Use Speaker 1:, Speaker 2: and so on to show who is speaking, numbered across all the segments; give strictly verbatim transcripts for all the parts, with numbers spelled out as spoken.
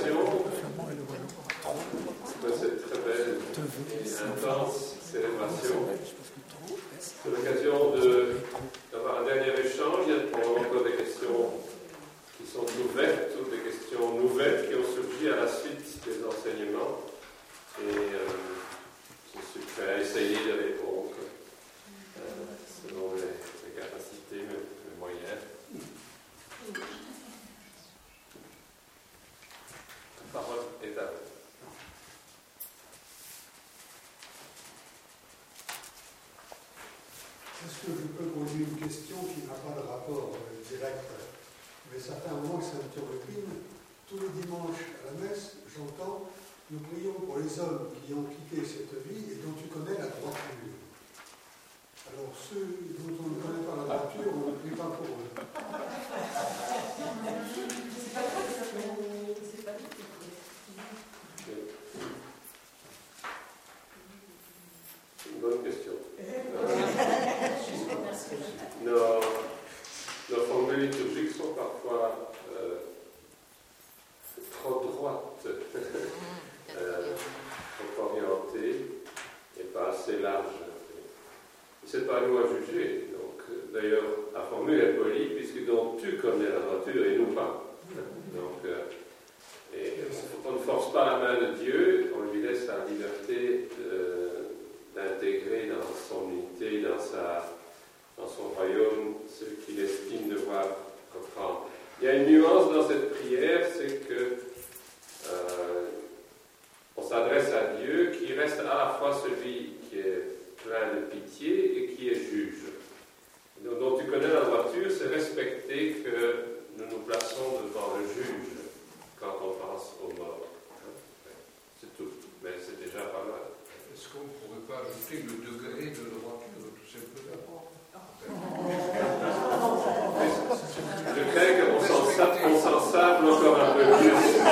Speaker 1: invitation pour cette très belle et intense célébration. C'est l'occasion de, d'avoir un dernier échange. Il y a probablement encore des questions qui sont ouvertes ou des questions nouvelles qui ont surgi à la suite des enseignements. Et euh, je suis prêt à essayer de répondre euh, selon les, les capacités, mes, mes moyens. La parole est à vous.
Speaker 2: Est-ce que je peux poser une question qui n'a pas de rapport euh, direct, mais ça fait un moment que ça me turlupine. Tous les dimanches à la messe, j'entends « Nous prions pour les hommes qui ont quitté cette vie et dont tu connais la droiture ». Alors ceux dont on ne connaît pas la droiture, on ne prie pas pour eux.
Speaker 3: C'est pas grave, c'est pas grave.
Speaker 1: C'est une bonne question. Nos, nos formules liturgiques sont parfois euh, trop droites, euh, trop orientées et pas assez larges. C'est pas à nous à juger. Donc, d'ailleurs, la formule est polie puisque donc tu connais la droiture et nous pas. Donc, euh, et on ne force pas la main de Dieu, on lui laisse la liberté de, d'intégrer dans son unité, dans sa dans son royaume, ce qu'il estime devoir reprendre. Il y a une nuance dans cette prière, c'est que euh, on s'adresse à Dieu qui reste à la fois celui qui est plein de pitié et qui est juge. Donc, dont tu connais la droiture, c'est respecter que nous nous plaçons devant le juge quand on pense aux morts. C'est tout, mais c'est déjà pas mal.
Speaker 4: Est-ce qu'on ne pourrait pas ajouter le degré de droiture, tout simplement?
Speaker 1: Je crains qu'on s'en, sa- on s'en sable encore un peu plus.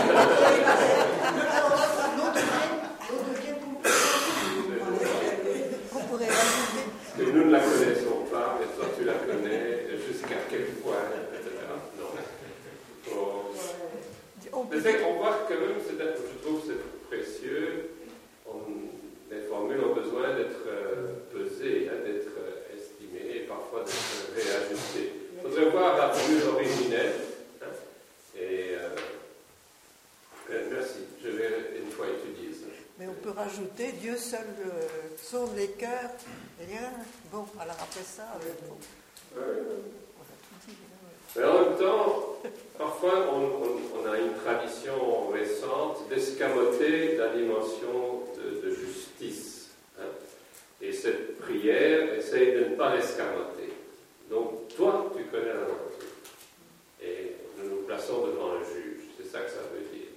Speaker 3: On pourrait rajouter.
Speaker 1: Que nous ne la connaissons pas, mais toi tu la connais, jusqu'à quel point, et cetera. Non. Bon. Mais c'est qu'on voit quand même, c'est, je trouve que c'est précieux. On, les formules ont besoin d'être euh, pesées, hein, d'être euh, estimées et parfois d'être réajustées. Il faudrait voir la formule originelle. Hein, et euh, merci, je vais une fois étudier ça.
Speaker 3: Mais on peut rajouter Dieu seul euh, sonde les cœurs. Et rien. Bon, alors après ça, euh, bon,
Speaker 1: Ouais.
Speaker 3: on a tout dit.
Speaker 1: Mais en même temps, parfois on, on, on a une tradition récente d'escamoter la dimension de, de justice. Hein, et cette prière essaye de ne pas l'escamoter. Donc, toi, tu connais la droiture. Et nous nous plaçons devant un juge. C'est ça que ça veut dire.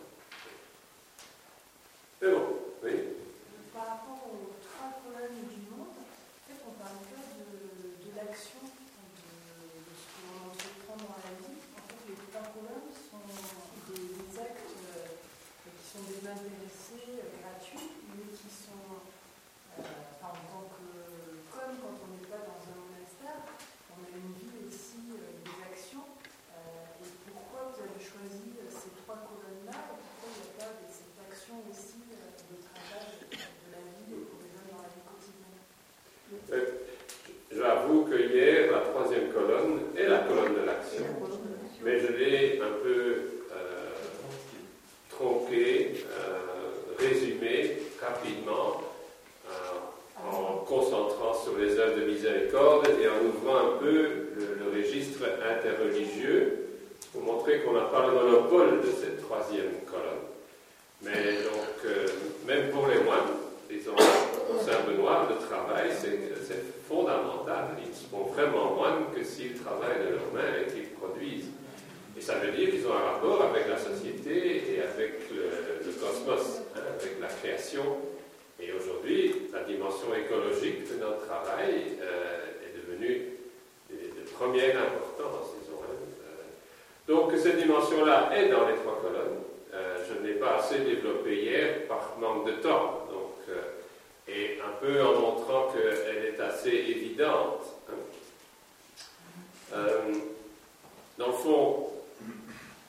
Speaker 1: Mais bon, oui.
Speaker 5: Par rapport aux trois colonnes du monde, en fait, on parle pas de, de l'action, de, de ce qu'on entreprend dans la vie. En fait, les trois colonnes sont des, des actes euh, qui sont désintéressés, euh, gratuits, mais qui sont, euh, enfin, en tant que, comme quand on n'est pas dans un monastère, on a une vie aussi, euh, des actions. Euh, et pourquoi vous avez choisi euh, ces trois colonnes-là? Et pourquoi il n'y a pas de, cette action aussi euh, de travail de la vie pour les hommes dans la vie quotidienne?
Speaker 1: Euh, J'avoue que hier, la troisième colonne est la colonne de l'action. Mais je l'ai un peu euh, tronqué, euh, résumé rapidement, euh, en concentrant sur les œuvres de miséricorde et en ouvrant un peu le, le registre interreligieux pour montrer qu'on n'a pas le monopole de cette troisième colonne. Mais donc, euh, même pour les moines, disons, au Saint-Benoît, le travail, c'est, c'est fondamental. Ils seront vraiment moines que s'ils travaillent de leurs mains et qu'ils produisent. Et ça veut dire qu'ils ont un rapport avec la société et avec le, le cosmos, hein, avec la création. Et aujourd'hui, la dimension écologique de notre travail euh, est devenue de, de première importance, disons. Hein. Euh, donc, cette dimension-là est dans les trois colonnes. Euh, je ne l'ai pas assez développée hier par manque de temps. Donc, euh, et un peu en montrant qu'elle est assez évidente. Hein. Euh, dans le fond,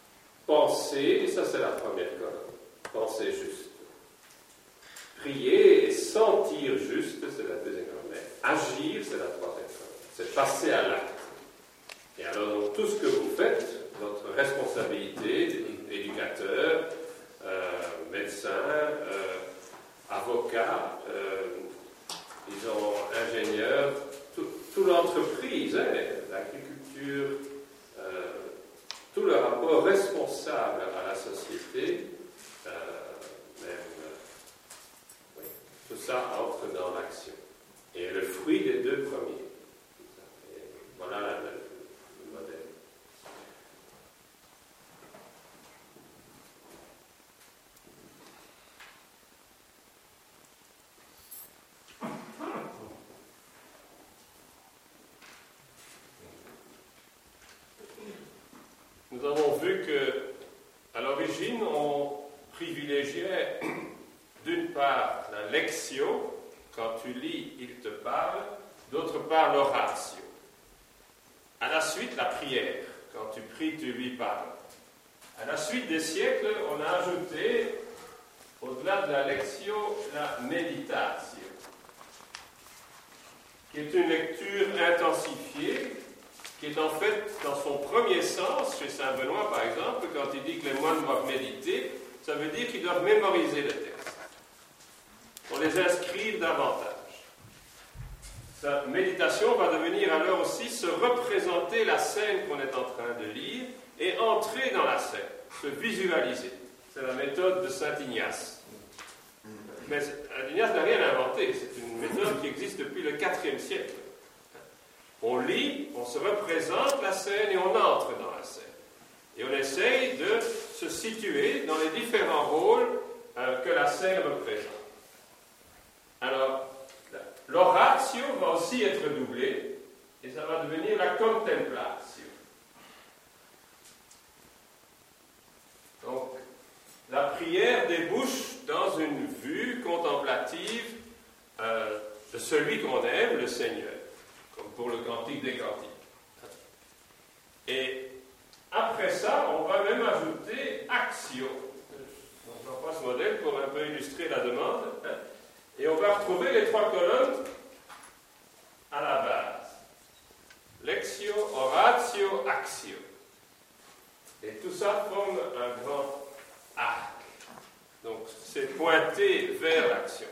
Speaker 1: penser, et ça c'est la première colonne, penser juste. Prier et sentir juste, c'est la deuxième colonne. Agir, c'est la troisième colonne. C'est passer à l'acte. Et alors, donc, tout ce que vous faites, votre responsabilité d'éducateur, euh, médecin, euh, avocat, euh, disons, ingénieur, tout, toute l'entreprise, hein, l'agriculture, euh, tout le rapport responsable à la société, euh, même, euh, oui, tout ça entre dans l'action. Et le fruit des deux premiers. Et voilà la, la, le modèle. Nous avons vu que, à l'origine, on privilégiait d'une part la lectio, quand tu lis, il te parle, d'autre part l'oratio. À la suite, la prière, quand tu pries, tu lui parles. À la suite des siècles, on a ajouté, au-delà de la lectio, la meditatio, qui est une lecture intensifiée, qui est en fait, dans son premier sens, chez saint Benoît par exemple, quand il dit que les moines doivent méditer, ça veut dire qu'ils doivent mémoriser le texte. On les inscrire davantage. Sa méditation va devenir alors aussi se représenter la scène qu'on est en train de lire et entrer dans la scène, se visualiser. C'est la méthode de saint Ignace. Mais saint Ignace n'a rien inventé, c'est une méthode qui existe depuis le quatrième siècle. On lit, on se représente la scène et on entre dans la scène. Et on essaye de se situer dans les différents rôles euh, que la scène représente. Alors, l'oratio va aussi être doublé, et ça va devenir la contemplatio. Donc, la prière débouche dans une vue contemplative euh, de celui qu'on aime, le Seigneur, comme pour le Cantique des Cantiques. Et après ça, on va même ajouter actio. On prend ce modèle pour un peu illustrer la demande. Hein. Et on va retrouver les trois colonnes à la base. Lectio, oratio, actio. Et tout ça forme un grand arc. Donc, c'est pointé vers l'action.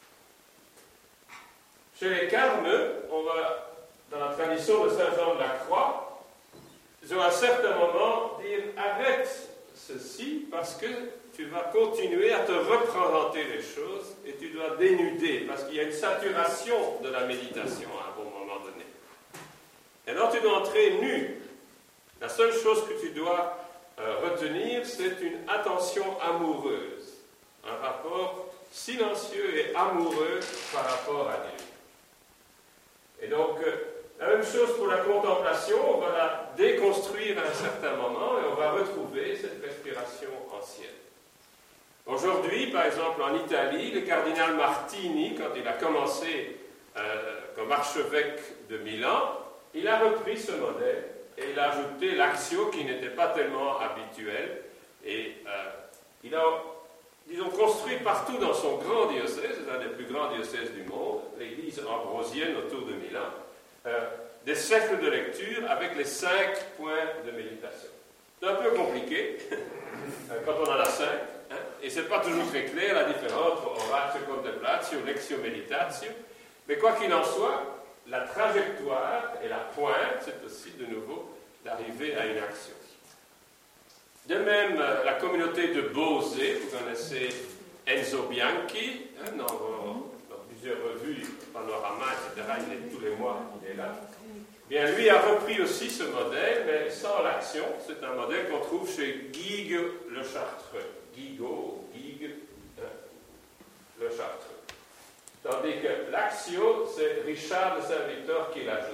Speaker 1: Chez les Carmes, on va, dans la tradition de saint Jean de la Croix, ils ont à un certain moment dire arrête ceci parce que tu vas continuer à te représenter les choses et tu dois dénuder parce qu'il y a une saturation de la méditation à un bon moment donné. Et alors tu dois entrer nu. La seule chose que tu dois euh, retenir, c'est une attention amoureuse, un rapport silencieux et amoureux par rapport à Dieu. Et donc, euh, la même chose pour la contemplation, on va la déconstruire à un certain moment et on va retrouver cette respiration ancienne. Aujourd'hui, par exemple, en Italie, le cardinal Martini, quand il a commencé euh, comme archevêque de Milan, il a repris ce modèle et il a ajouté l'actio qui n'était pas tellement habituel. Et euh, il a, disons, construit partout dans son grand diocèse, c'est un des plus grands diocèses du monde, l'église ambrosienne autour de Milan, euh, des cercles de lecture avec les cinq points de méditation. C'est un peu compliqué quand on en a cinq. Hein, et ce n'est pas toujours très clair la différence entre oratio, contemplatio, lectio, meditatio. Mais quoi qu'il en soit, la trajectoire et la pointe, c'est aussi de nouveau d'arriver à une action. De même, la communauté de Bosé, vous connaissez Enzo Bianchi, hein, dans, dans plusieurs revues, Panorama, et cetera, il est tous les mois, il est là. Bien, lui a repris aussi ce modèle, mais sans l'action. C'est un modèle qu'on trouve chez Guigues le Chartreux. Guigo, Guigues hein, le Chartreux. Tandis que l'axio, c'est Richard de Saint-Victor qui l'ajoute.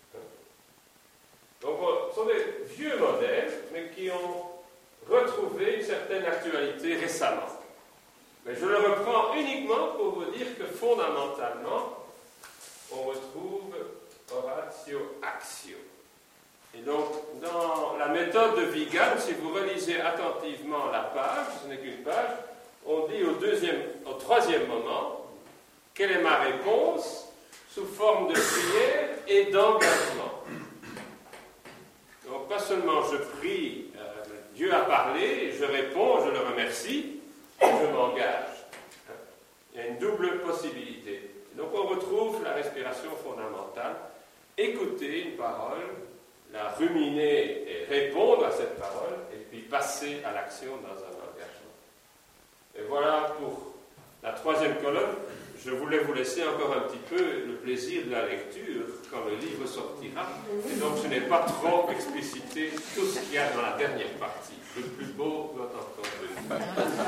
Speaker 1: Donc, ce sont des vieux modèles, mais qui ont retrouvé une certaine actualité récemment. Mais je le reprends uniquement pour vous dire que fondamentalement, on retrouve oratio actio. Et donc, dans la méthode de Vigan, si vous relisez attentivement la page, ce n'est qu'une page, on dit au, deuxième, au troisième moment, quelle est ma réponse sous forme de prière et d'engagement. Donc, pas seulement je prie, euh, Dieu a parlé, je réponds, je le remercie, et je m'engage. Il y a une double possibilité. Et donc, on retrouve la respiration fondamentale, écouter une parole, la ruminer et répondre à cette parole, et puis passer à l'action dans un engagement. Et voilà pour la troisième colonne. Je voulais vous laisser encore un petit peu le plaisir de la lecture quand le livre sortira. Et donc je n'ai pas trop explicité tout ce qu'il y a dans la dernière partie. Le plus beau doit encore venir.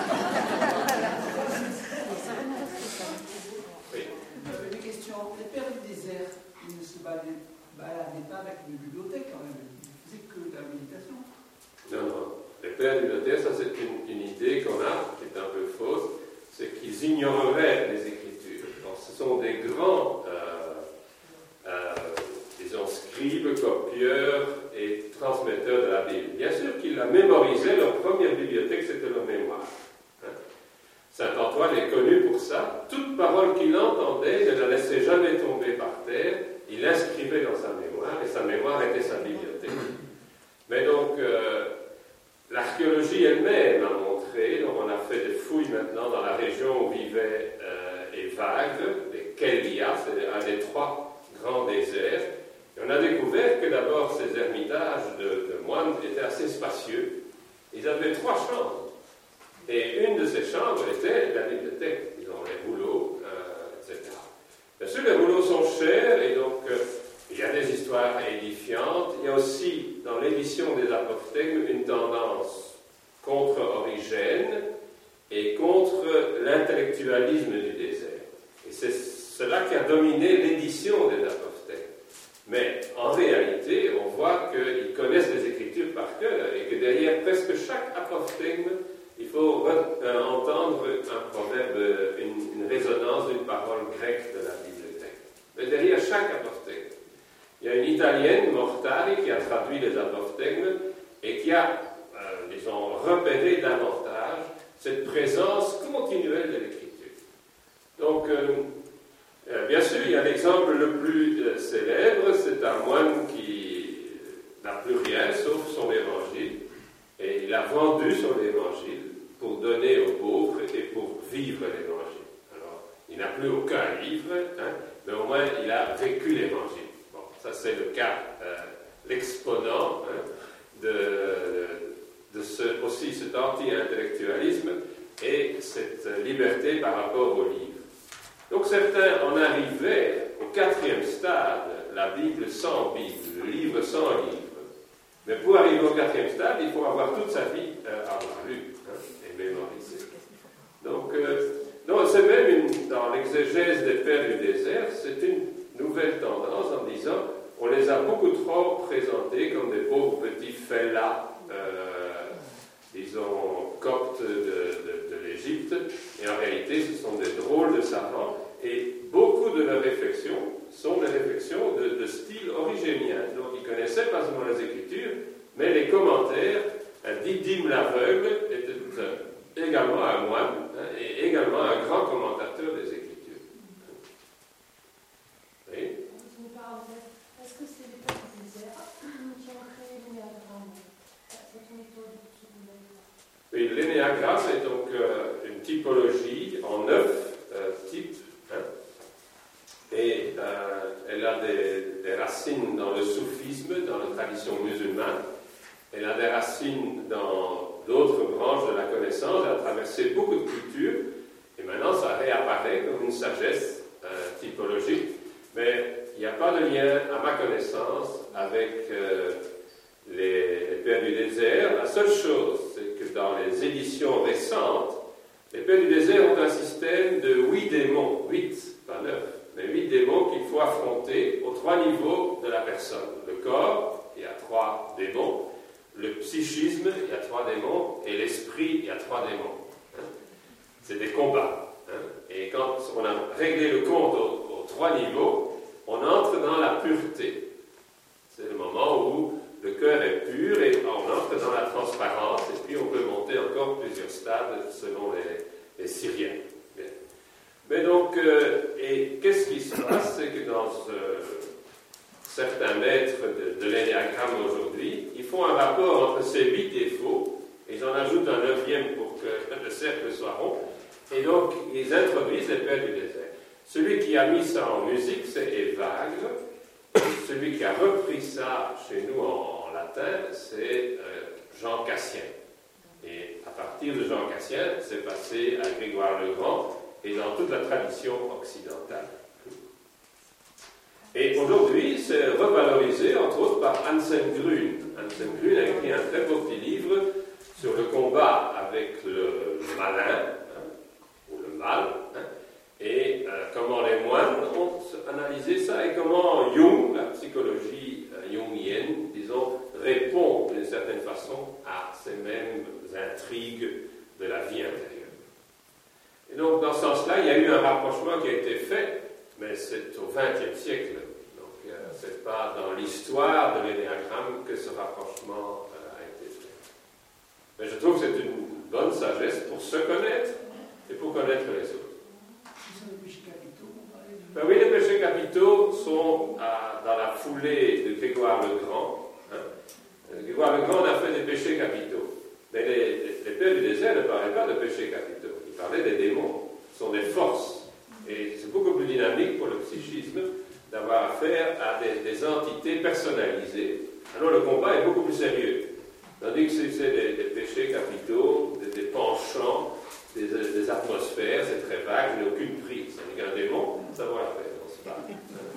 Speaker 1: Oui.
Speaker 6: Une question. Les pères du désert, ils ne se baladaient pas avec une bibliothèque quand même. Ils ne faisaient que de la méditation.
Speaker 1: Non, non. Les pères du désert, ça c'est une, une idée qu'on a, qui est un peu fausse, c'est qu'ils ignoreraient les Écritures. Alors, ce sont des grands, euh, euh, disons, scribes, copieurs et transmetteurs de la Bible. Bien sûr qu'ils la mémorisaient, leur première bibliothèque c'était leur mémoire. Hein? Saint Antoine est connu pour ça. Toute parole qu'il entendait ne la laissait jamais tomber par terre, il l'inscrivait dans sa mémoire, et sa mémoire était sa bibliothèque. Mais donc, euh, l'archéologie elle-même a montré, donc on a fait des fouilles maintenant dans la région où vivaient euh, les Vagues, les Kélia, c'est un des trois grands déserts, et on a découvert que d'abord ces ermitages de, de moines étaient assez spacieux. Ils avaient trois chambres, et une de ces chambres était la bibliothèque. Ils ont les rouleaux, euh, et cetera. Bien sûr, les rouleaux sont chers, et donc euh, il y a des histoires édifiantes. Il y a aussi, dans l'édition des apophthegmes, une tendance contre Origène et contre l'intellectualisme du désert. Et c'est cela qui a dominé l'édition des apophthegmes. Mais en réalité, on voit qu'ils connaissent les Écritures par cœur et que derrière presque chaque apophthegme, il faut euh, entendre un proverbe, une, une résonance d'une parole grecque de la bibliothèque. Mais derrière chaque apophthegme, il y a une Italienne, Mortari, qui a traduit les apophthegmes et qui a, euh, disons, repéré davantage cette présence continuelle de l'Écriture. Donc, euh, euh, bien sûr, il y a l'exemple le plus euh, célèbre, c'est un moine qui n'a plus rien sauf son évangile, et il a vendu son évangile pour donner aux pauvres et pour vivre l'évangile. Alors, il n'a plus aucun livre, hein, mais au moins il a vécu l'évangile. Ça, c'est le cas, euh, l'exponent hein, de, de ce, aussi cet anti-intellectualisme et cette liberté par rapport au livre. Donc, certains en arrivaient au quatrième stade, la Bible sans Bible, le livre sans livre. Mais pour arriver au quatrième stade, il faut avoir toute sa vie euh, avoir lu hein, et mémorisé. Donc, euh, non, c'est même une, dans l'exégèse des pères du désert, c'est une nouvelle tendance en disant on les a beaucoup trop présentés comme des pauvres petits fellahs, euh, disons, coptes de, de, de l'Égypte, et en réalité ce sont des drôles de savants, et beaucoup de leurs réflexions sont des réflexions de, de style origénien. Donc ils connaissaient pas seulement les Écritures, mais les commentaires. Didyme l'aveugle était euh, également un moine, hein, et également un grand commentateur des Écritures. Oui.
Speaker 5: Est-ce que c'est les pères du désert qui ont créé l'énéagramme, cette méthode secondaire?
Speaker 1: Oui, l'énéagramme est donc euh, une typologie en neuf euh, types, hein, et euh, elle a des, des racines dans le soufisme, dans la tradition musulmane, elle a des racines dans d'autres branches de la connaissance, elle a traversé beaucoup de cultures, et maintenant ça réapparaît comme une sagesse euh, typologique, mais il n'y a pas de lien, à ma connaissance, avec euh, les, les pères du désert. La seule chose, c'est que dans les éditions récentes, les pères du désert ont un système de huit démons, huit, pas neuf, mais huit démons qu'il faut affronter aux trois niveaux de la personne. Le corps, il y a trois démons. Le psychisme, il y a trois démons. Et l'esprit, il y a trois démons. Hein? C'est des combats. Hein? Et quand on a réglé le compte aux, aux trois niveaux, on entre dans la pureté. C'est le moment où le cœur est pur et on entre dans la transparence, et puis on peut monter encore plusieurs stades selon les, les Syriens. Bien. Mais donc, euh, et qu'est-ce qui se passe? C'est que dans euh, certains maîtres de, de l'énéagramme aujourd'hui, ils font un rapport entre ces huit défauts, et ils en ajoutent un neuvième pour que le cercle soit rond, et donc ils introduisent les pères du désert. Celui qui a mis ça en musique, c'est Evagre. Celui qui a repris ça chez nous en, en latin, c'est euh, Jean Cassien. Et à partir de Jean Cassien, c'est passé à Grégoire le Grand et dans toute la tradition occidentale. Et aujourd'hui, c'est revalorisé, entre autres, par Anselm Grün. Anselm Grün a écrit un très beau petit livre sur le combat avec le, le malin, hein, ou le mal, hein, et euh, comment les moines ont analysé ça et comment Jung, la psychologie euh, jungienne, disons, répond d'une certaine façon à ces mêmes intrigues de la vie intérieure. Et donc, dans ce sens-là, il y a eu un rapprochement qui a été fait, mais c'est au vingtième siècle. Donc, euh, ce n'est pas dans l'histoire de l'énéagramme que ce rapprochement euh, a été fait. Mais je trouve que c'est une bonne sagesse pour se connaître et pour connaître les autres. Ben oui, les péchés capitaux sont à, dans la foulée de Grégoire le Grand. Hein. Grégoire le Grand a fait des péchés capitaux. Mais les, les, les pères du désert ne parlaient pas de péchés capitaux. Ils parlaient des démons. Ce sont des forces. Et c'est beaucoup plus dynamique pour le psychisme d'avoir affaire à des, des entités personnalisées. Alors le combat est beaucoup plus sérieux. Tandis que si c'est des, des péchés capitaux, des, des penchants, Des, des atmosphères, c'est très vague, il n'y a aucune prise. Tandis qu'un démon, ça va la faire, on se parle.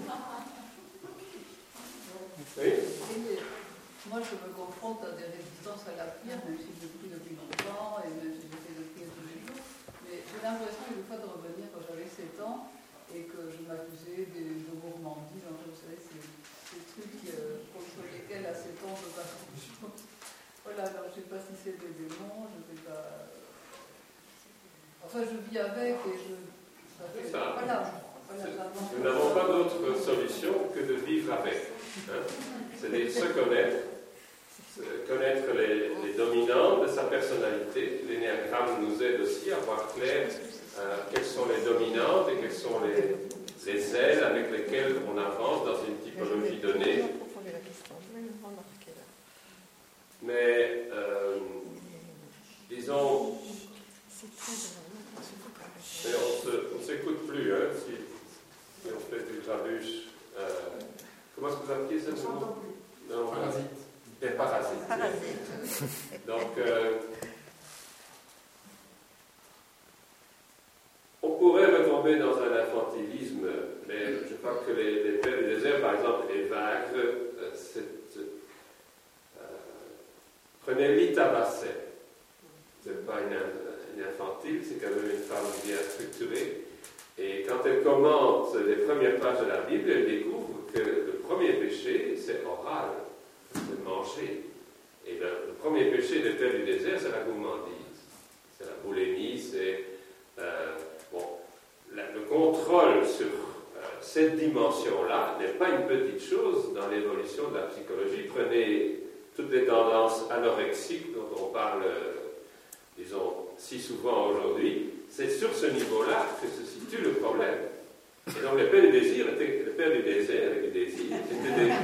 Speaker 1: Oui?
Speaker 7: Moi, je me confronte à des résistances à la prière, même si je prie depuis longtemps, et même si j'essaie de prier tous les jours. Mais j'ai l'impression, une fois, de revenir quand j'avais sept ans, et que je m'accusais de, de gourmandise. Vous savez, ces, ces trucs euh, contre lesquels, à sept ans, je ne peux pas faire grand-chose. Voilà, alors je ne sais pas si c'est des démons, je ne sais pas... Enfin, je vis avec et je...
Speaker 1: C'est ça.
Speaker 7: Voilà. Voilà,
Speaker 1: nous n'avons pas d'autre solution que de vivre avec. Hein. C'est de se connaître, connaître les, les dominants de sa personnalité. L'énéagramme nous aide aussi à voir clair euh, quelles sont les dominantes et quelles sont les, les ailes avec lesquelles on avance dans une typologie donnée. Mais, euh, disons... Mais on ne s'écoute plus, hein, si, si on fait du grabuge. Euh, comment est-ce que vous appelez ça? Non, parasite. Des parasites. Parasite. Donc, euh, on pourrait retomber dans un infantilisme, mais je crois que les, les pères du désert, par exemple, Evagre, euh, c'est, euh, prenez Lita Basset. C'est pas une, une infantile, c'est quand même une femme bien structurée. Et quand elle commente les premières pages de la Bible, elle découvre que le premier péché, c'est oral, c'est manger. Et le, le premier péché des pères du désert, c'est la gourmandise. C'est la boulimie, c'est euh, bon, la, le contrôle sur euh, cette dimension-là n'est pas une petite chose dans l'évolution de la psychologie. Prenez toutes les tendances anorexiques dont on parle, euh, disons, si souvent aujourd'hui, c'est sur ce niveau-là que se situe le problème. Et donc, les pères du désir étaient, les pères du désert et du désir étaient des,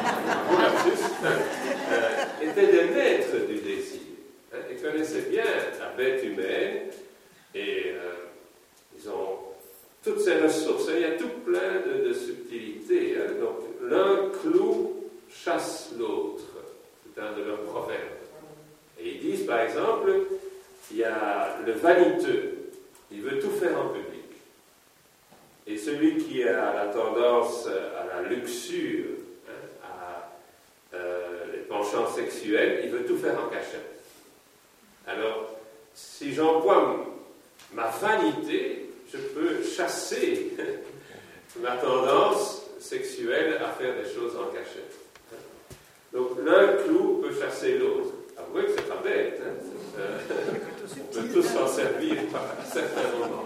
Speaker 1: euh, étaient des maîtres du désir. Hein, ils connaissaient bien la bête humaine et euh, ils ont toutes ces ressources. Il y a tout plein de, de subtilités. Hein. Donc, l'un clou chasse l'autre. C'est un de leurs proverbes. Et ils disent, par exemple, il y a le vaniteux. Il veut tout faire en public. Et celui qui a la tendance à la luxure, hein, à euh, les penchants sexuels, il veut tout faire en cachette. Alors, si j'emploie ma vanité, je peux chasser ma tendance sexuelle à faire des choses en cachette. Donc, l'un clou peut chasser l'autre. Avouez que c'est pas bête. Hein, c'est, euh, on peut tous s'en servir à certains moments.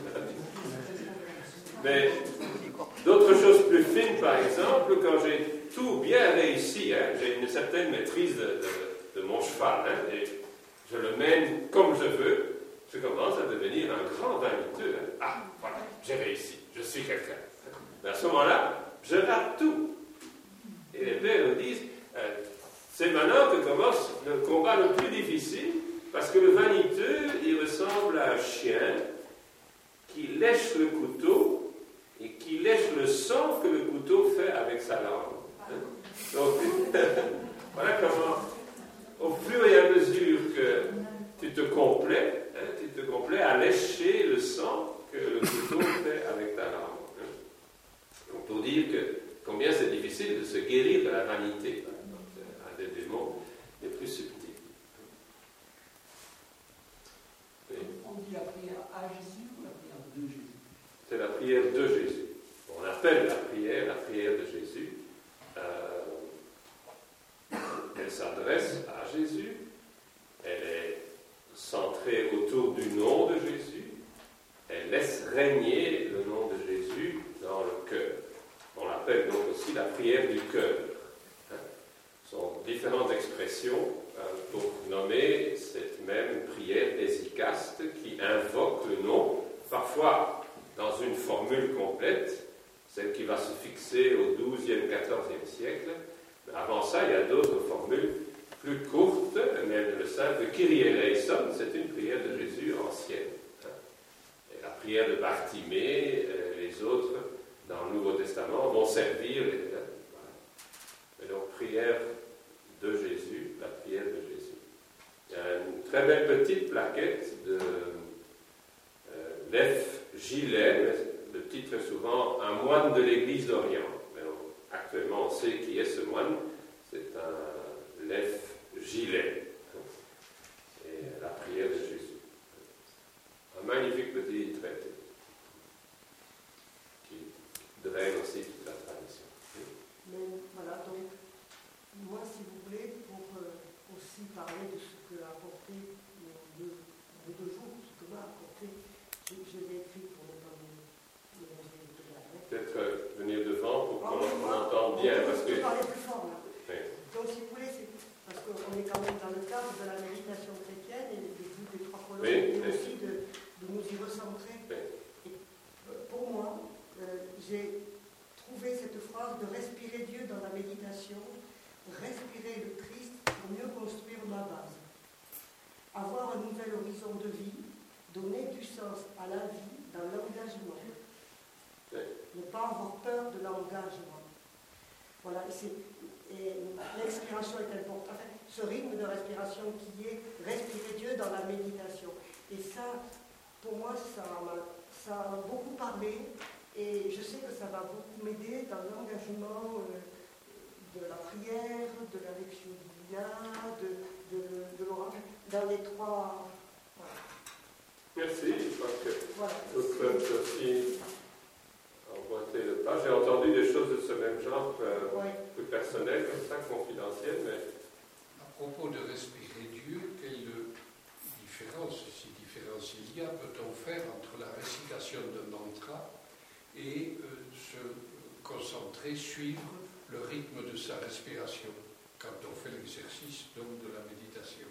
Speaker 1: Mais d'autres choses plus fines, par exemple, quand j'ai tout bien réussi. Hein. J'ai une certaine maîtrise de, de, de mon cheval. Hein, et je le mène comme je veux. Je commence à devenir un grand vaniteux. Hein. Ah, voilà, j'ai réussi. Je suis quelqu'un. Mais à ce moment-là, je rate tout. Et les pères nous disent, euh, c'est maintenant que commence le combat le plus difficile, parce que le vaniteux, il ressemble à un chien qui lèche le couteau et qui lèche le sang que le couteau fait avec sa langue. Hein? Donc, voilà comment, au fur et à mesure que tu te complais, hein, tu te complais à lécher le sang que le couteau fait avec ta langue. Hein? Donc, pour dire que combien c'est difficile de se guérir de la vanité. C'est un des démons les plus subtils. Et
Speaker 6: on dit la prière à Jésus ou la prière de Jésus?
Speaker 1: C'est la prière de Jésus. On appelle la prière la prière de Jésus. Euh, elle s'adresse à Jésus. Elle est centrée autour du nom de Jésus. Elle laisse régner le nom de Jésus dans le cœur. On l'appelle donc aussi la prière du cœur. Hein. Ce sont différentes expressions euh, pour nommer cette même prière hésicaste qui invoque le nom, parfois dans une formule complète, celle qui va se fixer au douzième, quatorzième siècle. Mais avant ça, il y a d'autres formules plus courtes, même le simple Kyrie eleison, c'est une prière de Jésus ancienne. Hein. Et la prière de Bartimée, euh, les autres dans le Nouveau Testament, vont servir. Les, voilà. Et donc, prière de Jésus, la prière de Jésus. Il y a une très belle petite plaquette de euh, Lev Gillet. Le titre est souvent Un moine de l'Église d'Orient. Mais on, actuellement, on sait qui est ce moine. C'est un Lev Gillet. Et la prière de Jésus. Un magnifique petit traité. Draine aussi toute la tradition.
Speaker 3: Mais voilà, donc, moi, si vous voulez, pour euh, aussi parler de ce que a apporté nos deux, nos deux jours, ce que m'a apporté, je, je l'ai écrit pour ne pas me montrer tout à l'heure.
Speaker 1: Peut-être euh, venir devant pour qu'on
Speaker 3: oh,
Speaker 1: entende bien. Parce que...
Speaker 3: parler plus fort, là.
Speaker 1: Oui.
Speaker 3: Donc, si vous voulez, c'est parce qu'on est quand même dans le cadre de la méditation chrétienne et des vues des trois colonnes,
Speaker 1: oui,
Speaker 3: et
Speaker 1: oui.
Speaker 3: aussi de, de nous y recentrer.
Speaker 1: Oui.
Speaker 3: Et, euh, pour moi, euh, j'ai trouvé cette phrase de respirer Dieu dans la méditation, respirer le Christ pour mieux construire ma base. Avoir un nouvel horizon de vie, donner du sens à la vie dans l'engagement.
Speaker 1: Oui.
Speaker 3: Ne pas avoir peur de l'engagement. Voilà, c'est, et l'expiration est importante. Enfin, ce rythme de respiration qui est respirer Dieu dans la méditation. Et ça, pour moi, ça m'a, ça m'a beaucoup parlé. Et je sais que ça va beaucoup m'aider dans l'engagement euh, de la prière, de la lecture divina, de, de, de l'oracle, dans les trois... Voilà.
Speaker 1: Merci, je crois que
Speaker 3: voilà.
Speaker 1: vous pouvez aussi emboîter le pas. J'ai entendu des choses de ce même genre, euh,
Speaker 3: Oui.
Speaker 1: plus personnelles, comme ça, confidentielles, mais...
Speaker 4: À propos de respirer Dieu, quelle différence, si différence il y a, peut-on faire entre la récitation d'un mantra et euh, se concentrer, suivre le rythme de sa respiration quand on fait l'exercice donc de la méditation.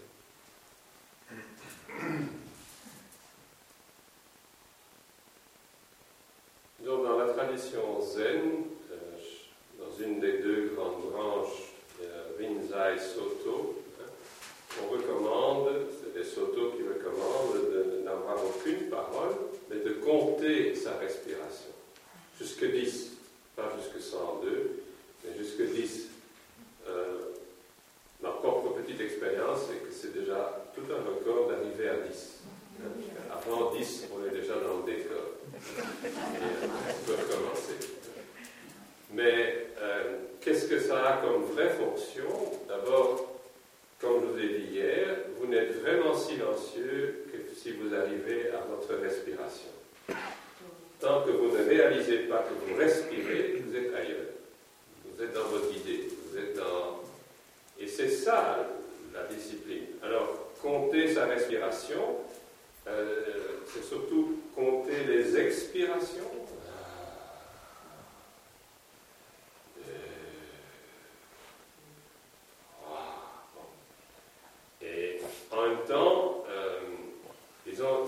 Speaker 1: Donc, dans la tradition zen, euh, dans une des deux grandes branches, euh, Rinzai Soto, hein, on recommande, c'est des Soto qui recommandent de n'avoir aucune parole, mais de compter sa respiration. Jusque dix, pas jusque cent deux, mais jusque dix. Euh, ma propre petite expérience, c'est que c'est déjà tout un record d'arriver à dix. Hein. Avant dix, on est déjà dans le décor. Et euh, on peut recommencer. Mais euh, qu'est-ce que ça a comme vraie fonction? D'abord, comme je vous ai dit hier, vous n'êtes vraiment silencieux que si vous arrivez à votre respiration. Tant que vous ne réalisez pas que vous respirez, vous êtes ailleurs. Vous êtes dans votre idée. Vous êtes dans... Et c'est ça, la discipline. Alors, compter sa respiration, euh, c'est surtout compter les expirations. Euh,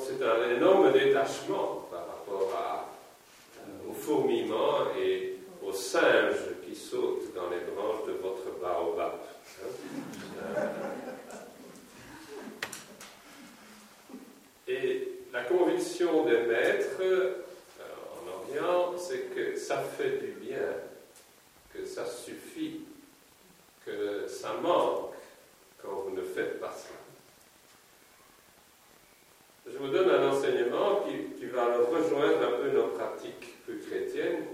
Speaker 1: c'est un énorme détachement par rapport à, euh, au fourmillement et aux singes qui sautent dans les branches de votre baobab. Hein? Euh, et la conviction des maîtres euh, en Orient, c'est que ça fait du bien, que ça suffit, que ça manque quand vous ne faites pas cela. Je vous donne un enseignement qui, qui va rejoindre un peu nos pratiques plus chrétiennes.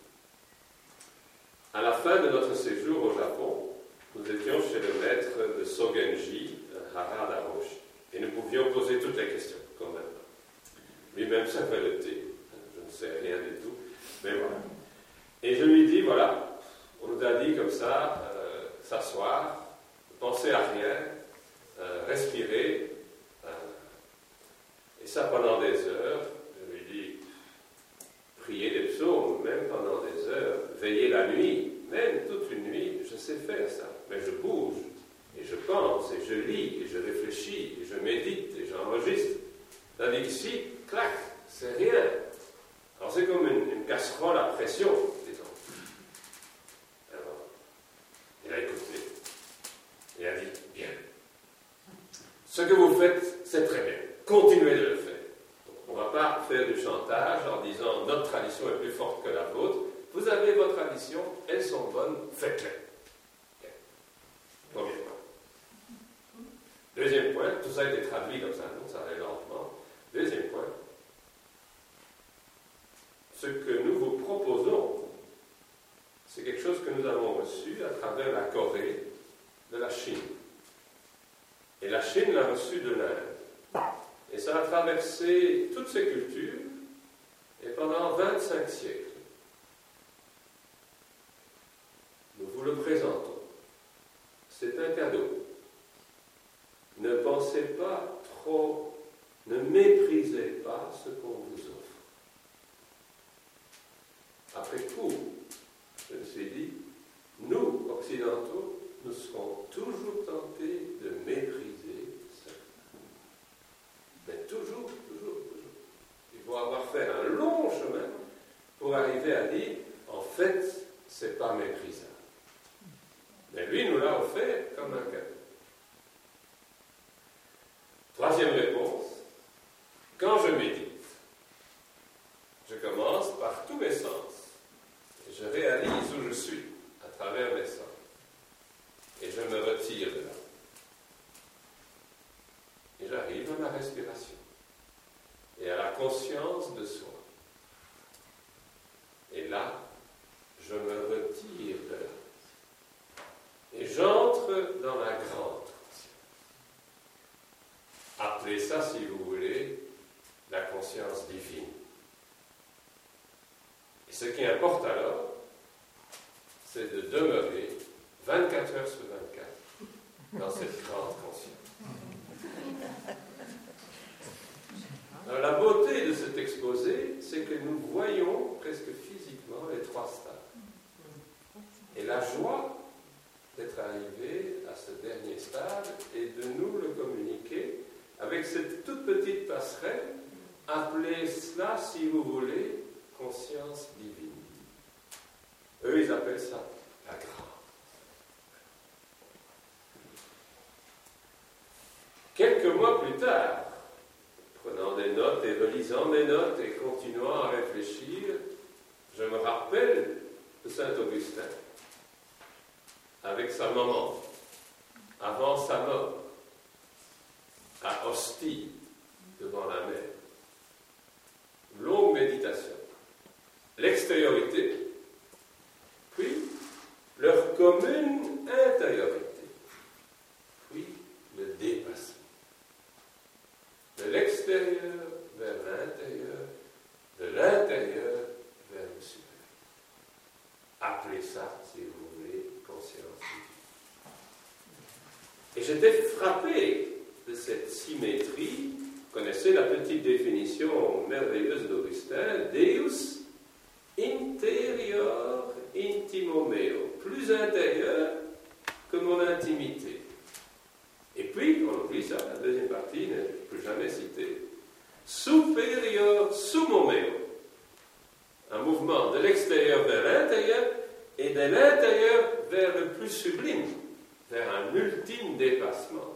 Speaker 1: À la fin de notre séjour au Japon, nous étions chez le maître de Sogenji, Hara Daroshi, et nous pouvions poser toutes les questions, quand même. Lui-même servait le thé, je ne sais rien du tout, mais voilà. Et je lui dis, voilà, on nous a dit comme ça, euh, s'asseoir, penser à rien, euh, respirer, euh, et ça pendant des heures. Je lui dis, prier des psaumes, même pendant des heures, veiller la nuit, même toute une nuit, je sais faire ça, mais je bouge, et je pense, et je lis, et je réfléchis, et je médite, et j'enregistre. Tandis qu'ici, clac, c'est rien. Alors c'est comme une, une casserole à pression, disons. Alors, il a écouté. Il a dit, bien. Ce que vous faites, c'est très bien. Continuez de le faire. Donc, on ne va pas faire du chantage en disant notre tradition est plus forte que la vôtre. Vous avez vos traditions, elles sont bonnes, faites-les. Bien. Premier point. Deuxième point, tout ça a été traduit comme ça, donc ça allait lentement. Deuxième point, ce que nous vous proposons, c'est quelque chose que nous avons reçu à travers la Corée de la Chine. Et la Chine l'a reçu de l'Inde. Et ça a traversé toutes ces cultures et pendant vingt-cinq siècles. Nous vous le présentons. C'est un cadeau. Ne pensez pas trop. Ne méprisez pas ce qu'on vous offre. Après coup, je me suis dit, nous, occidentaux, nous serons toujours tentés de mépriser ça. Mais toujours, toujours, toujours. Il faut avoir fait un long chemin pour arriver à dire, en fait, c'est pas méprisable. Mais lui nous l'a offert comme un cadeau. Troisième réponse. Quand je médite, je commence par tous mes sens. Et je réalise où je suis à travers mes sens. Et je me retire de là. Et j'arrive à ma respiration. Et à la conscience de soi. Et là, je me retire de là. Et j'entre dans la grande conscience. Appelez ça, si vous voulez, la conscience divine. Et ce qui importe alors, c'est de demeurer vingt-quatre heures sur vingt-quatre dans cette grande conscience. Alors, la beauté de cet exposé, c'est que nous voyons presque physiquement les trois stades. Et la joie d'être arrivé à ce dernier stade et de nous le communiquer avec cette toute petite passerelle. Appelez cela, si vous voulez, conscience divine. Eux, ils appellent ça la grâce. Quelques mois plus tard, prenant des notes et relisant mes notes et continuant à réfléchir, je me rappelle de Saint-Augustin, avec sa maman, avant sa mort, à Ostie, devant la mer. Longue méditation. L'extériorité, puis leur commune intériorité, puis le dépassement. De l'extérieur vers l'intérieur, de l'intérieur vers le supérieur. Appelez ça, si vous voulez, conscience divine. Et j'étais frappé de cette symétrie. Vous connaissez la petite définition merveilleuse d'Augustin, Deus interior intimo meo, plus intérieur que mon intimité. Et puis, on oublie ça, la deuxième partie n'est plus jamais citée, superior summo meo. Un mouvement de l'extérieur vers l'intérieur et de l'intérieur vers le plus sublime, vers un ultime dépassement.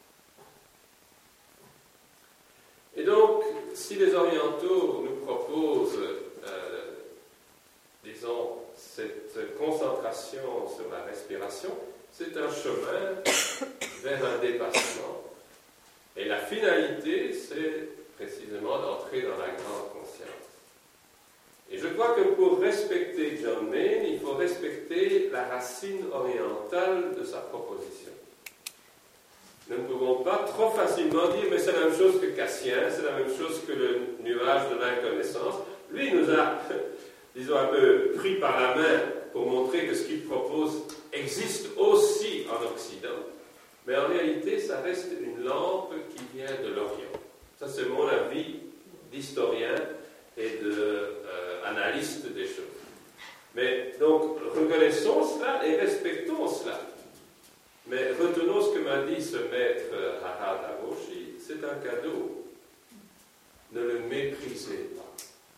Speaker 1: Et donc, si les orientaux nous proposent, euh, disons, cette concentration sur la respiration, c'est un chemin vers un dépassement. Et la finalité, c'est précisément d'entrer dans la grande conscience. Et je crois que pour respecter John Main, il faut respecter la racine orientale de sa proposition. Nous ne pouvons pas trop facilement dire, mais c'est la même chose que Cassien, c'est la même chose que le nuage de l'inconnaissance. Lui nous a, disons, un peu pris par la main pour montrer que ce qu'il propose existe aussi en Occident. Mais en réalité, ça reste une lampe qui vient de l'Orient. Ça, c'est mon avis d'historien et d'analyste euh, des choses. Mais donc, reconnaissons cela et respectons cela. Mais retenons ce que m'a dit ce maître Harad Avoshi, c'est un cadeau. Ne le méprisez pas.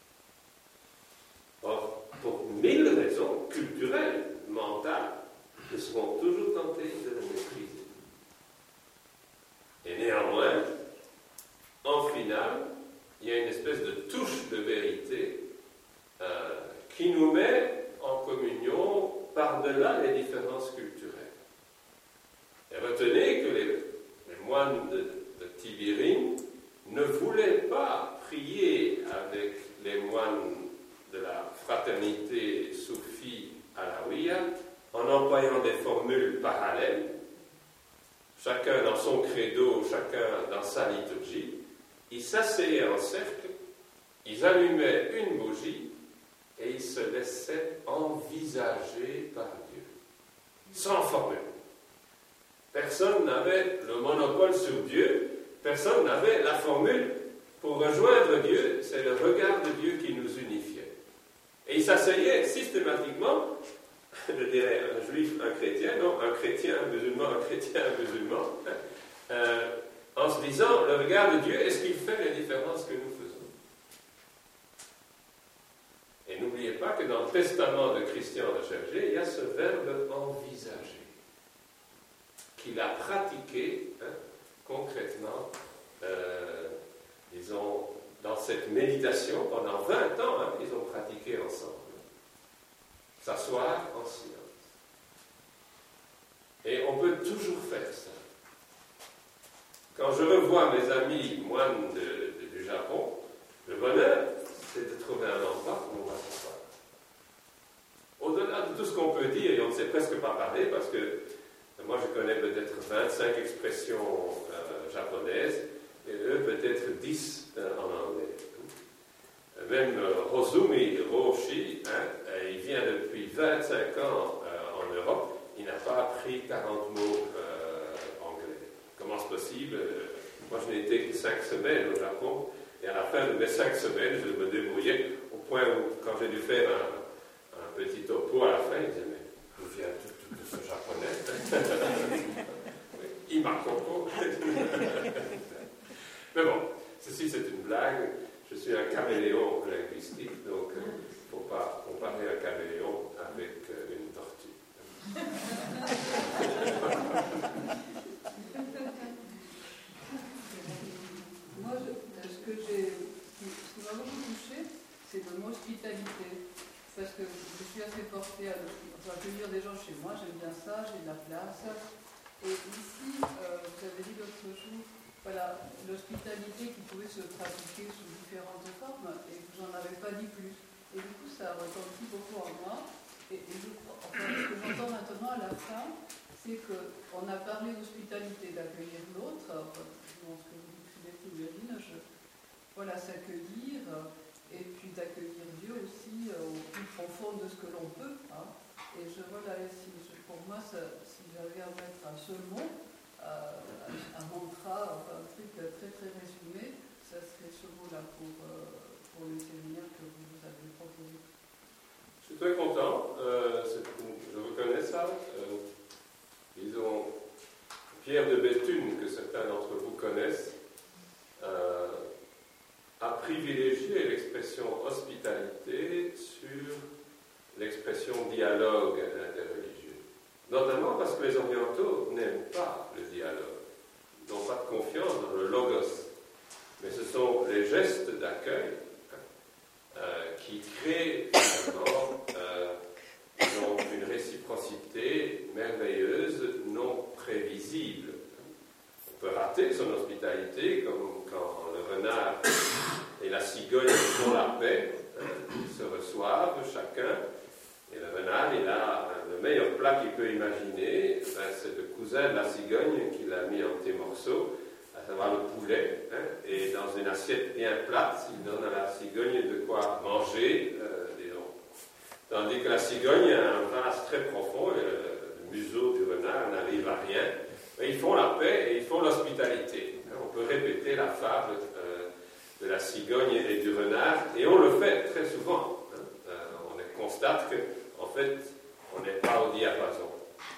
Speaker 1: Or, pour mille raisons culturelles, mentales, nous serons toujours tentés de le mépriser. Et néanmoins, en finale, il y a une espèce de touche de vérité euh, qui nous met en communion par-delà les différences culturelles. Et retenez que les, les moines de, de Tibérine ne voulaient pas prier avec les moines de la fraternité soufie alaouia en employant des formules parallèles, chacun dans son credo, chacun dans sa liturgie. Ils s'asseyaient en cercle, ils allumaient une bougie et ils se laissaient envisager par Dieu, sans formule. Personne n'avait le monopole sur Dieu, personne n'avait la formule. Pour rejoindre Dieu, c'est le regard de Dieu qui nous unifiait. Et ils s'asseyaient systématiquement, je dirais un juif, un chrétien, non, un chrétien, un musulman, un chrétien, un musulman, euh, en se disant, le regard de Dieu, est-ce qu'il fait les différences que nous faisons? Et n'oubliez pas que dans le testament de Christian de Chergé, il y a ce verbe envisager, qu'il a pratiqué hein, concrètement, euh, disons, dans cette méditation, pendant vingt ans, hein, ils ont pratiqué ensemble. S'asseoir en silence. Et on peut toujours faire ça. Quand je revois mes amis moines de, de, du Japon, le bonheur, c'est de trouver un endroit où on va s'asseoir. Au-delà de tout ce qu'on peut dire, et on ne sait presque pas parler, parce que moi je connais peut-être vingt-cinq expressions euh, japonaises, et eux peut-être dix euh, en anglais. Même euh, Hozumi Roshi, hein, il vient depuis vingt-cinq ans euh, en Europe, il n'a pas appris quarante mots euh, anglais. Comment c'est possible? Moi je n'ai été que cinq semaines au Japon, et à la fin de mes cinq semaines, je me débrouillais au point où, quand j'ai dû faire un, un petit topo à la fin, il disait, mais d'où vient tout, tout, tout ce japonais? Imakoko. Mais bon, ceci c'est une blague. Je suis un caméléon linguistique, donc il ne faut pas comparer un caméléon avec euh, une tortue.
Speaker 7: Moi, je, ce que j'ai, ce qui m'a beaucoup touché, c'est le mot hospitalité. Parce que je suis assez portée à enfin, accueillir des gens chez moi, j'aime bien ça, j'ai de la place. Et ici, euh, vous avez dit l'autre jour, voilà, l'hospitalité qui pouvait se pratiquer sous différentes formes, et vous n'en avez pas dit plus. Et du coup, ça retentit beaucoup en moi. Et, et je crois, enfin, ce que j'entends maintenant à la fin, c'est qu'on a parlé d'hospitalité, d'accueillir l'autre, enfin, dans ce que vous dites, Philippe, je, voilà, s'accueillir, et puis d'accueillir Dieu aussi euh, au plus profond de ce que l'on peut. Hein. Et je, voilà, si, je, pour moi, ça, si j'avais à mettre un seul mot, Euh, un mantra, enfin, un truc très très résumé, ça serait ce mot-là pour, euh, pour le séminaire que vous nous avez proposé.
Speaker 1: Je suis très content, euh, je reconnais ça. Euh, disons, Pierre de Béthune, que certains d'entre vous connaissent, euh, privilégié l'expression hospitalité sur l'expression dialogue interreligieux. Notamment parce que les orientaux n'aiment pas le dialogue, n'ont pas de confiance dans le logos. Mais ce sont les gestes d'accueil euh, qui créent finalement euh, donc une réciprocité merveilleuse, non prévisible. On peut rater son hospitalité, comme quand le renard et la cigogne font la paix, hein, ils se reçoivent chacun, et le renard, il a le meilleur plat qu'il peut imaginer, ben, c'est le cousin de la cigogne qu'il a mis en petits morceaux, à savoir le poulet, hein, et dans une assiette bien plate, il donne à la cigogne de quoi manger, euh, disons. Tandis que la cigogne a un vase très profond, et le, le museau du renard n'arrive à rien. Mais ils font la paix et ils font l'hospitalité. On peut répéter la fable euh, de la cigogne et du renard, et on le fait très souvent. Hein. Euh, on constate qu'en fait, on n'est pas au diapason.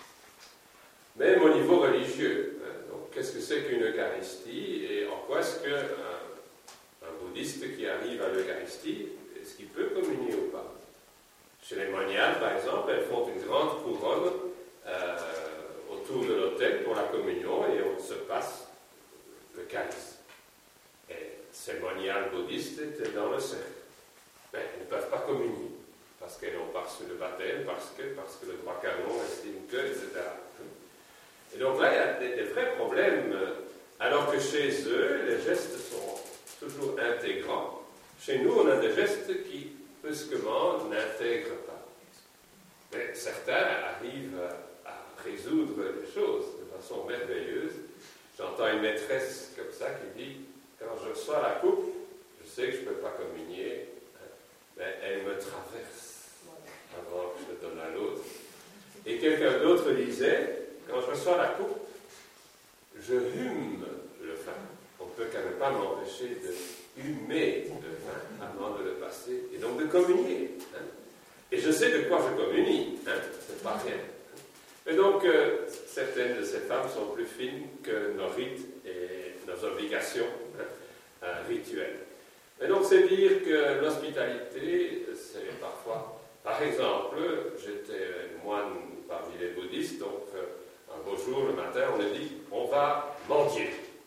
Speaker 1: Même au niveau religieux, hein. Donc, qu'est-ce que c'est qu'une Eucharistie et en quoi est-ce qu'un un bouddhiste qui arrive à l'Eucharistie, est-ce qu'il peut communier ou pas? Chez les moniales, par exemple, elles font une grande couronne euh, autour de l'autel pour la communion et on se passe le calice. Et ces moniales bouddhistes étaient dans le cercle. Mais elles ne peuvent pas communier parce qu'elles n'ont pas reçu le baptême, parce que, parce que le droit canon estime que, et cetera. Et donc là, il y a des, des vrais problèmes, alors que chez eux, les gestes sont toujours intégrants. Chez nous, on a des gestes qui, brusquement, n'intègrent pas. Mais certains arrivent à résoudre les choses de façon merveilleuse. J'entends une maîtresse comme ça qui dit, quand je reçois la coupe, je sais que je ne peux pas communier, mais elle me traverse avant que je le donne à l'autre. Et quelqu'un d'autre disait, quand je reçois la coupe, je hume le vin. On ne peut quand même pas m'empêcher de humer le vin avant de le passer, et donc de communier. Hein. Et je sais de quoi je communie, hein. C'est pas rien. Et donc, euh, certaines de ces femmes sont plus fines que nos rites et nos obligations hein, euh, rituelles. Et donc, c'est dire que l'hospitalité, c'est parfois... Par exemple, j'étais moine parmi les bouddhistes, donc euh, un beau jour, le matin, on a dit, on va mendier.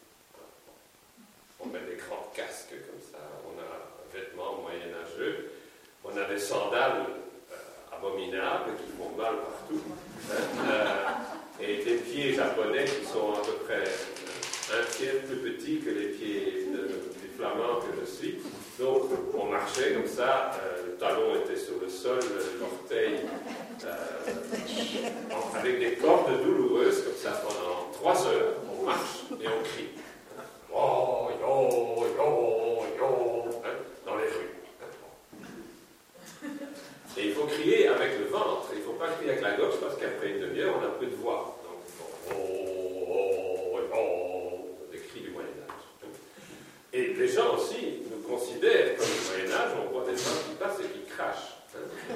Speaker 1: On met des grands casques comme ça, on a un vêtement moyenâgeux, on a des sandales euh, abominables qui font mal partout, hein, euh, et des pieds japonais qui sont à peu près un tiers plus petits que les pieds de, du flamand que je suis. Donc, on marchait comme ça, euh, le talon était sur le sol, l'orteil euh, avec des cordes douloureuses, comme ça, pendant trois heures, on marche et on crie. Oh, yo, yo, yo, hein, dans les rues. Hein. Et il faut crier avec le ventre, il ne faut pas crier avec la gorge, parce qu'après une demi-heure, on n'a plus de voix. Donc, oh, oh, oh, des cris du Moyen-Âge. Et les gens aussi nous considèrent comme au Moyen-Âge, on voit des gens qui passent et qui crachent. Hein.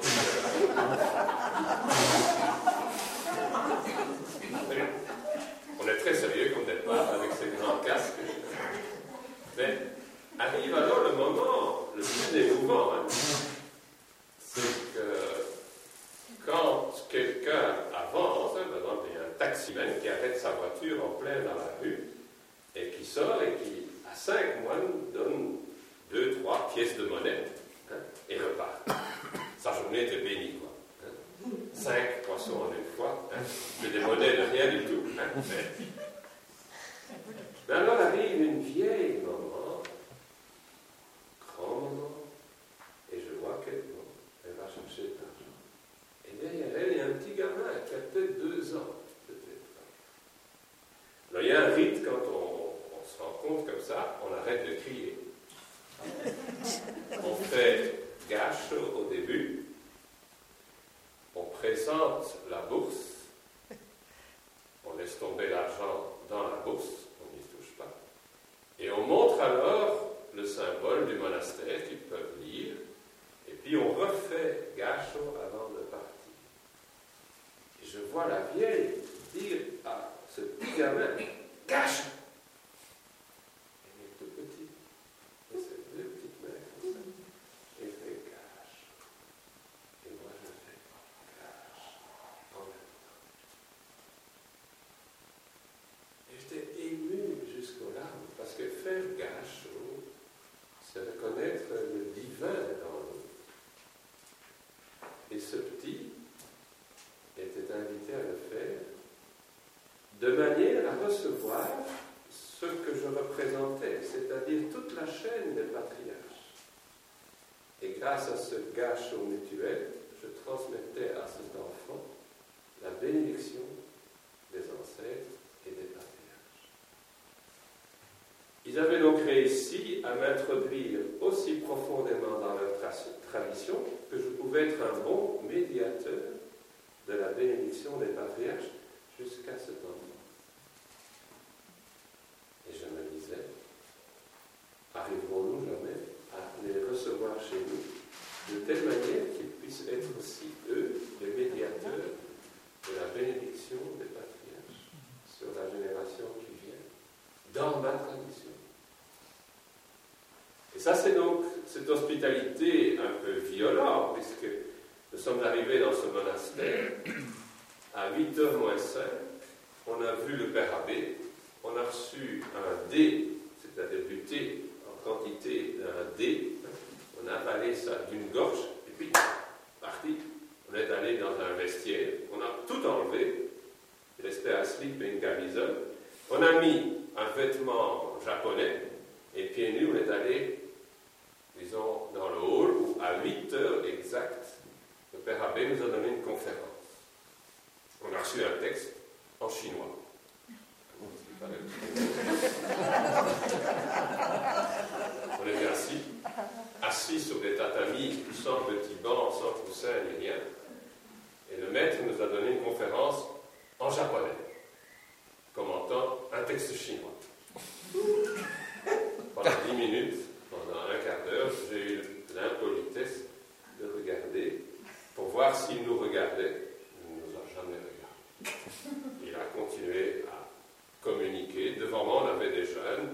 Speaker 1: On est très sérieux comme départ avec ces grands casques. Mais arrive alors le moment le plus émouvant. Hein. C'est que quand quelqu'un avance, hein, par exemple, il y a un taximan qui arrête sa voiture en plein dans la rue et qui sort et qui, à cinq moines, donne deux, trois pièces de monnaie hein, et repart. Sa journée était bénie, quoi. Hein. Cinq poissons en une fois, hein, que des monnaies de rien du tout. Hein, mais... mais alors arrive une vieille maman, grand maman, et je vois qu'elle bon, elle va chercher de l'argent. Et derrière elle, il y a un petit gamin qui a peut-être deux ans. Peut-être. Alors il y a un rite, quand on, on se rend compte comme ça, on arrête de crier. On fait gâche au début, on présente la bourse, on laisse tomber l'argent dans la bourse, on n'y touche pas, et on montre alors le symbole du monastère qu'ils peuvent lire, et puis on refait gacho avant de partir. Et je vois la vieille dire à ce petit gamin, gacho! Elle est tout petit, et ses deux petites grâce à ce gâchot mutuel, je transmettais à cet enfant la bénédiction des ancêtres et des patriarches. Ils avaient donc réussi à m'introduire aussi profondément dans leur tra- tradition que je pouvais être un bon médiateur de la bénédiction des patriarches jusqu'à cet enfant. Et je me disais, arriverons-nous jamais à les recevoir chez nous de telle manière qu'ils puissent être aussi, eux, les médiateurs de la bénédiction des patriarches sur la génération qui vient, dans ma tradition. Et ça, c'est donc cette hospitalité un peu violente, puisque nous sommes arrivés dans ce monastère, à huit heures moins cinq, on a vu le Père Abbé, on a reçu un dé, c'est-à-dire du thé en quantité d'un dé, on a avalé ça d'une gorge, et puis, parti, on est allé dans un vestiaire, on a tout enlevé, il restait un slip et une camisole, on a mis un vêtement japonais, et pieds nus, on est allé, disons, dans le hall, où à huit heures exactes, le Père Abbé nous a donné une conférence. On a reçu un texte en chinois. On était assis, assis sur des tatamis, sans petits bancs, sans coussin, ni rien. Et le maître nous a donné une conférence en japonais, commentant un texte chinois. Pendant dix minutes, pendant un quart d'heure, j'ai eu l'impolitesse de regarder pour voir s'il nous regardait. Il ne nous a jamais regardé. Il a continué à communiquer. Devant moi, on avait des jeunes.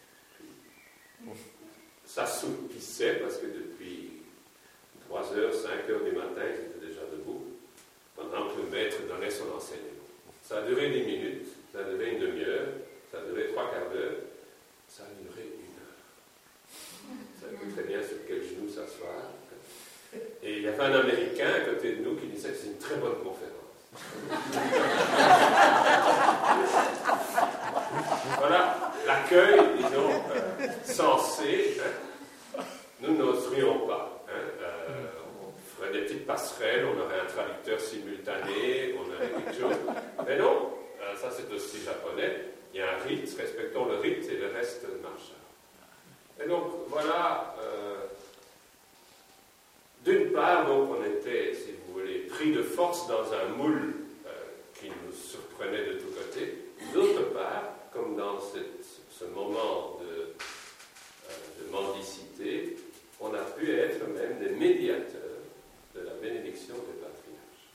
Speaker 1: Ça s'assoupissait parce que depuis trois heures, cinq heures du matin, ils étaient déjà debout, pendant que le maître donnait son enseignement. Ça a duré dix minutes, ça a duré une demi-heure, ça a duré trois quarts d'heure, ça a duré une heure. Ça savait très bien sur quel genou s'asseoir. Et il y avait un Américain à côté de nous qui disait que c'est une très bonne conférence. Voilà l'accueil, disons, euh, sensé. Hein. Nous n'oserions pas. Hein. Euh, on ferait des petites passerelles, on aurait un traducteur simultané, on aurait quelque chose. Mais non, euh, ça c'est aussi japonais. Il y a un rite, respectons le rite et le reste marche. Et donc, voilà, euh, d'une part, donc, on était, si vous voulez, pris de force dans un moule euh, qui nous surprenait de tous côtés. D'autre part, comme dans cette, ce moment de, euh, de mendicité, on a pu être même des médiateurs de la bénédiction des patriarches.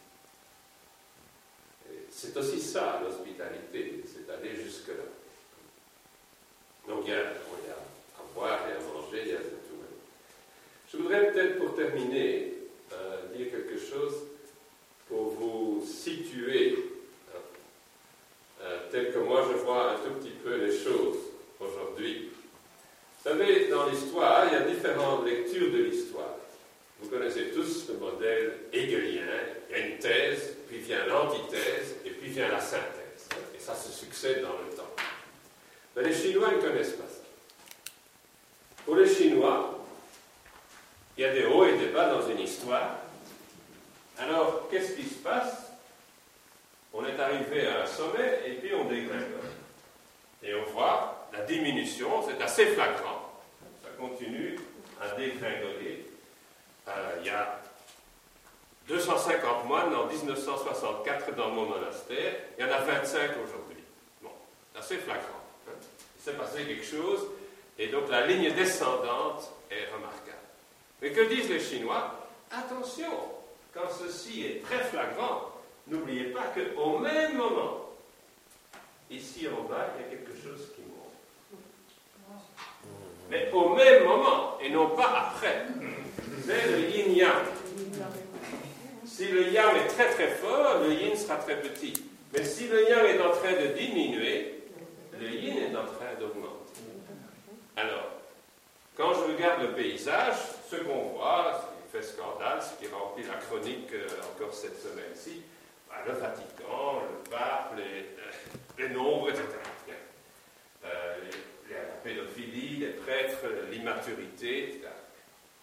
Speaker 1: Et c'est aussi ça, l'hospitalité, c'est aller jusque-là. Donc, il y a, il y a à boire et à manger, il y a de tout. Je voudrais peut-être, pour terminer, euh, dire quelque chose pour vous situer, hein, euh, tel que moi je vois un tout petit peu les choses aujourd'hui. Vous savez, dans l'histoire, il y a différentes lectures de l'histoire. Vous connaissez tous le modèle hegelien, il y a une thèse, puis vient l'antithèse, et puis vient la synthèse. Hein, et ça se succède dans le temps. Mais les Chinois ne connaissent pas ça. Pour les Chinois, il y a des hauts et des bas dans une histoire. Alors, qu'est-ce qui se passe? On est arrivé à un sommet et puis on dégringole. Et on voit la diminution, c'est assez flagrant. Ça continue à dégringoler. Euh, il y a deux cent cinquante moines en dix-neuf cent soixante-quatre dans mon monastère. Il y en a vingt-cinq aujourd'hui. Bon, assez flagrant. Hein. Il s'est passé quelque chose et donc la ligne descendante est remarquable. Mais que disent les Chinois? Attention, quand ceci est très flagrant, n'oubliez pas qu'au même moment, ici en bas, il y a quelque chose qui monte. Mais au même moment, et non pas après. C'est le yin-yang. Si le yang est très très fort, le yin sera très petit. Mais si le yang est en train de diminuer, le yin est en train d'augmenter. Alors, quand je regarde le paysage, ce qu'on voit, ce qui fait scandale, ce qui remplit la chronique euh, encore cette semaine-ci, bah, le Vatican, le pape, les, euh, les nombres, et cetera. Euh, les, la pédophilie, les prêtres, l'immaturité, et cetera.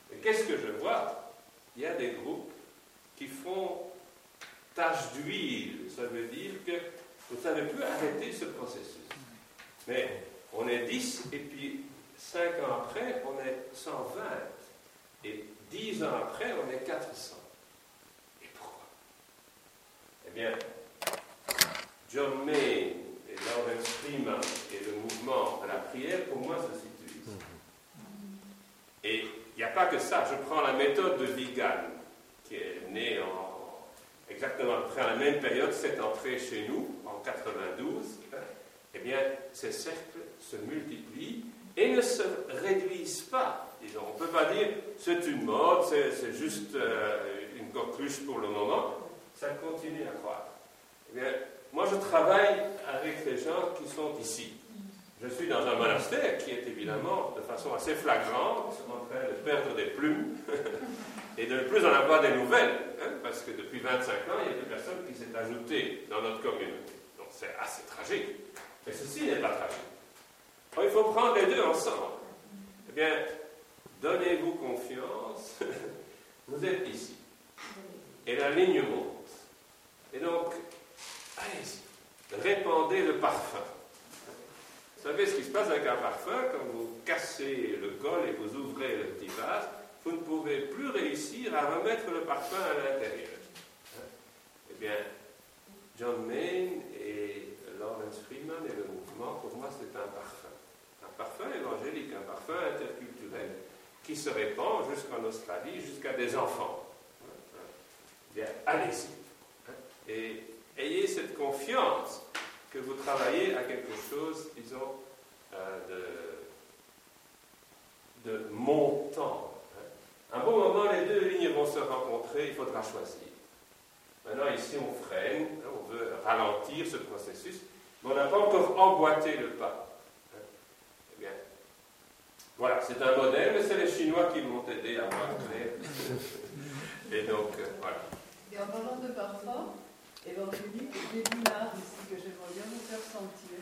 Speaker 8: Et qu'est-ce que je vois? Il y a des groupes qui font tache d'huile. Ça veut dire que vous ne savez plus arrêter ce processus. Mais on est dix, et puis cinq ans après, on est cent vingt. Et dix ans après, on est quatre cents. Et pourquoi? Eh bien, John Main et Lawrence Freeman et le mouvement de la prière, pour moi, se situent ici. Et il n'y a pas que ça. Je prends la méthode de Vigan, qui est née en, exactement après la même période, cette entrée chez nous, en quatre-vingt-douze. Eh bien, ces cercles se multiplient et ne se réduisent pas. Disons, on ne peut pas dire c'est une mode, c'est, c'est juste euh, une coqueluche pour le moment. Ça continue à croître. Eh bien, moi, je travaille avec les gens qui sont ici. Je suis dans un monastère qui est évidemment, de façon assez flagrante, en train de perdre des plumes et de ne plus en avoir des nouvelles, hein, parce que depuis vingt-cinq ans, il y a une personne qui s'est ajoutée dans notre communauté. Donc, c'est assez tragique. Mais ceci n'est pas tragique. Alors, il faut prendre les deux ensemble. Eh bien, donnez-vous confiance. Vous êtes ici. Et la ligne monte. Et donc, allez-y. Répandez le parfum. Vous savez ce qui se passe avec un parfum? Quand vous cassez le col et vous ouvrez le petit vase, vous ne pouvez plus réussir à remettre le parfum à l'intérieur. Eh bien, John Main et Lawrence Freeman et le mouvement, pour moi, c'est un parfum. Un parfum évangélique, un parfum interculturel qui se répand jusqu'en Australie, jusqu'à des enfants. Eh bien, allez-y. Et ayez cette confiance que vous travaillez à quelque chose, disons, euh, de, de montant. Un bon moment, les deux lignes vont se rencontrer, il faudra choisir. Maintenant, ici, on freine, on veut ralentir ce processus, mais on n'a pas encore emboîté le pas. Eh bien, voilà, c'est un modèle, mais c'est les Chinois qui m'ont aidé à voir clair. Et donc, euh, voilà.
Speaker 7: Et en parlant de parfum, évangélique, j'ai du lard ici que j'aimerais bien vous faire sentir.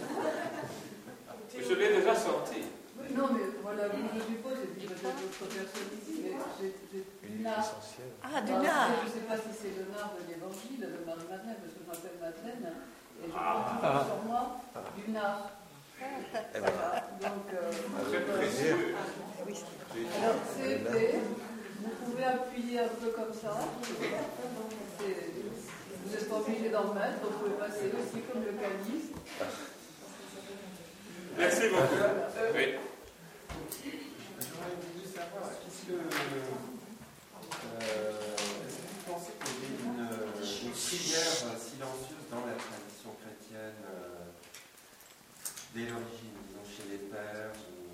Speaker 8: Je l'ai déjà senti.
Speaker 7: Oui, non, mais voilà, je suppose, j'ai dit peut-être d'autres personnes ici, mais j'ai, j'ai du lard.
Speaker 9: Ah, du
Speaker 7: Alors,
Speaker 9: lard.
Speaker 7: Je ne sais pas si c'est le lard de l'évangile, de Marie-Madeleine, parce que je m'appelle Madeleine, et je
Speaker 8: Ah.
Speaker 7: porte sur moi du lard. Voilà, donc... Euh,
Speaker 8: Très précieux.
Speaker 7: alors, c'est épais, vous pouvez appuyer un peu comme ça. C'est, vous n'êtes pas obligé d'en mettre, vous pouvez passer aussi comme le calice.
Speaker 8: Merci beaucoup.
Speaker 7: Euh,
Speaker 8: Oui.
Speaker 10: J'aurais voulu savoir, est-ce que, euh, est-ce que vous pensez qu'il y a une, une prière silencieuse dans la tradition chrétienne euh, dès l'origine, disons chez les pères, ou,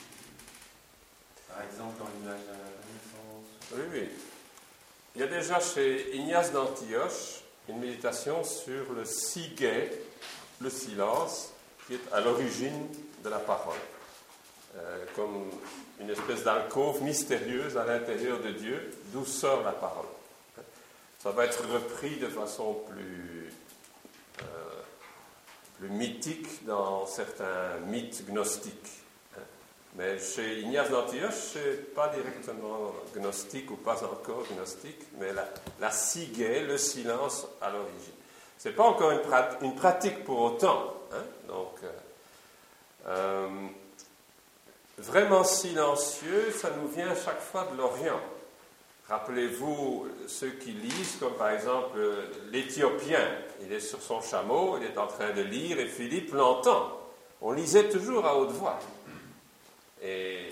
Speaker 10: par exemple dans l'image de la Renaissance?
Speaker 8: Oui, oui. Il y a déjà chez Ignace d'Antioche une méditation sur le sigue, le silence, qui est à l'origine de la parole, euh, comme une espèce d'alcôve mystérieuse à l'intérieur de Dieu, d'où sort la parole. Ça va être repris de façon plus, euh, plus mythique dans certains mythes gnostiques. Mais chez Ignace d'Antioche, c'est pas directement gnostique ou pas encore gnostique, mais la, la sigue, le silence à l'origine. C'est pas encore une, prat- une pratique pour autant. Hein? Donc, euh, euh, vraiment silencieux, ça nous vient chaque fois de l'Orient. Rappelez-vous ceux qui lisent, comme par exemple l'Éthiopien. Il est sur son chameau, il est en train de lire, et Philippe l'entend. On lisait toujours à haute voix. Et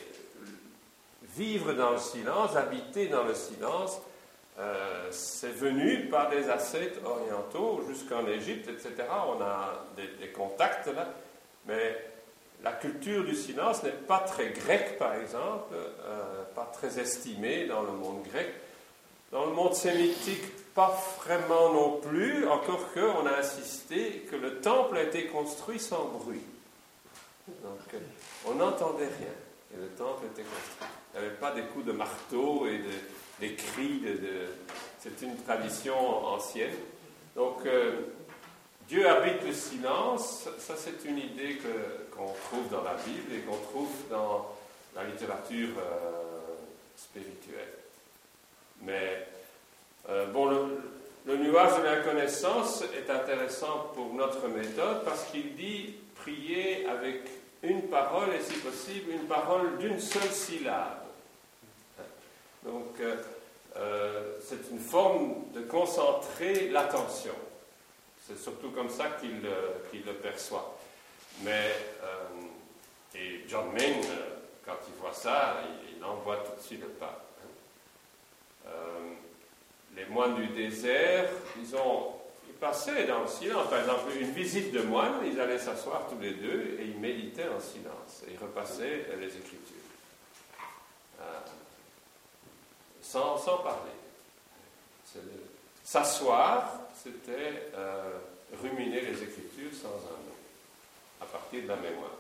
Speaker 8: vivre dans le silence, habiter dans le silence, euh, c'est venu par des ascètes orientaux jusqu'en Égypte, et cetera. On a des, des contacts là, mais la culture du silence n'est pas très grecque, par exemple, euh, pas très estimée dans le monde grec. Dans le monde sémitique, pas vraiment non plus, encore qu'on a insisté que le temple a été construit sans bruit. Donc, on n'entendait rien, et le temple était construit. Il n'y avait pas des coups de marteau et de, des cris. De, de... C'est une tradition ancienne. Donc, euh, Dieu habite le silence, ça c'est une idée que, qu'on trouve dans la Bible et qu'on trouve dans la littérature euh, spirituel. Mais, euh, bon, le, le nuage de l'inconnaissance est intéressant pour notre méthode parce qu'il dit prier avec une parole et, si possible, une parole d'une seule syllabe. Donc, euh, euh, c'est une forme de concentrer l'attention. C'est surtout comme ça qu'il euh, qu'il le perçoit. Mais, euh, et John Main, euh, quand il voit ça, il, il envoie tout de suite le pas. Euh, les moines du désert, ils ont ils passaient dans le silence. Par exemple, une visite de moines, ils allaient s'asseoir tous les deux et ils méditaient en silence. Et ils repassaient les Écritures. Euh, sans, sans parler. C'est le, s'asseoir, c'était euh, ruminer les Écritures sans un mot, à partir de la mémoire.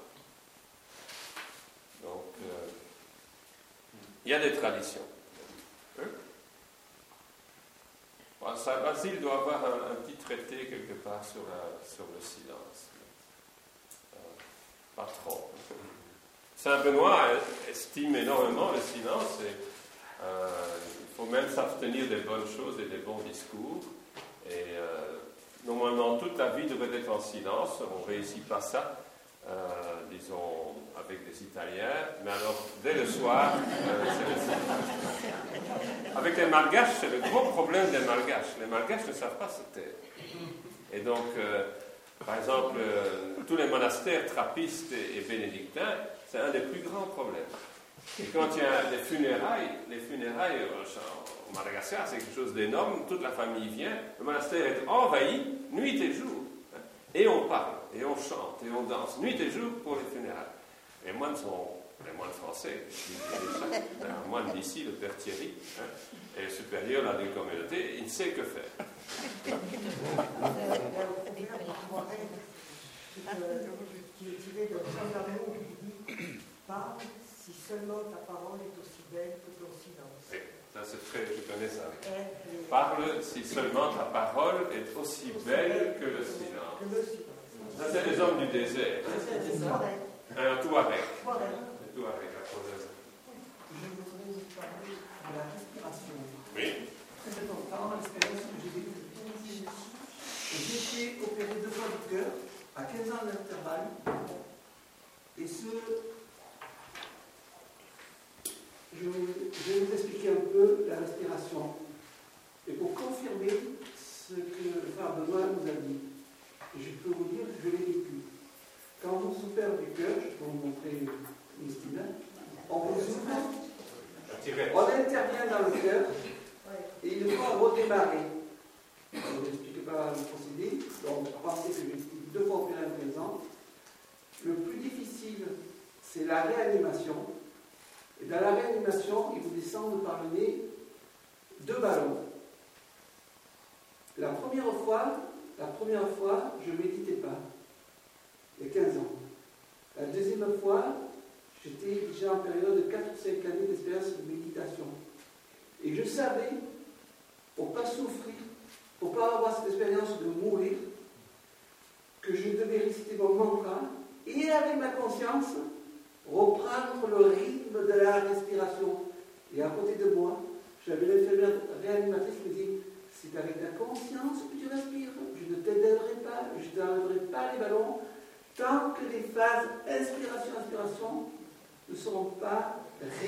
Speaker 8: Donc, euh, il y a des traditions. Hein? Bon, Saint Basile doit avoir un, un petit traité quelque part sur, la, sur le silence. Euh, pas trop. Saint Benoît estime énormément le silence et euh, il faut même s'abstenir des bonnes choses et des bons discours. Et euh, normalement, toute la vie devrait être en silence. On ne réussit pas ça, euh, disons, avec des Italiens. Mais alors, dès le soir, euh, c'est le silence. Avec les Malgaches, c'est le gros problème des Malgaches. Les Malgaches ne savent pas se taire. Et donc, euh, par exemple, euh, tous les monastères trappistes et, et bénédictins, c'est un des plus grands problèmes. Et quand il y a des funérailles, les funérailles au Madagascar, c'est quelque chose d'énorme, toute la famille vient, le monastère est envahi, nuit et jour. Et on parle, et on chante, et on danse, nuit et jour pour les funérailles. Les moines sont, les moines français, un moine d'ici, le père Thierry, hein, et le supérieur là, d'une communauté, il ne sait que faire.
Speaker 3: Qui est tiré de Saint Amour, qui dit parle si seulement ta parole est aussi belle que ton silence.
Speaker 8: Oui, ça c'est très, je connais ça. Parle si seulement ta parole est aussi belle que le silence.
Speaker 3: Que le silence.
Speaker 8: Ça c'est les hommes du désert.
Speaker 3: C'est
Speaker 8: un Touareg.
Speaker 3: Un
Speaker 8: Touareg, la causeuse.
Speaker 6: Je voudrais vous parler de la respiration.
Speaker 8: Oui.
Speaker 6: Très important, l'expérience que j'ai vécue. J'ai été opéré deux fois du cœur, à quinze ans d'intervalle, et ce, je, je vais vous expliquer un peu la respiration, et pour confirmer ce que le frère Benoît nous a dit. Je peux vous dire que je l'ai vécu. Quand on s'opère du cœur, je peux vous montrer une estime, on vous ouvre, on intervient dans le cœur, et il faut redémarrer. Je ne vous explique pas le procédé, donc pensez que j'ai deux fois opéré en quinze ans. Le plus difficile, c'est la réanimation. Et dans la réanimation, il vous descend par le nez deux ballons. La première fois, la première fois, je ne méditais pas, il y a quinze ans. La deuxième fois, j'étais déjà en période de quatre ou cinq années d'expérience de méditation. Et je savais, pour ne pas souffrir, pour ne pas avoir cette expérience de mourir, que je devais réciter mon mantra et avec ma conscience reprendre le rythme de la respiration. Et à côté de moi, j'avais l'infirmière réanimatrice qui me dit « C'est avec ta conscience que tu respires, je ne t'aiderai pas, je ne t'enlèverai pas les ballons tant que les phases inspiration-inspiration ne seront pas régulières. »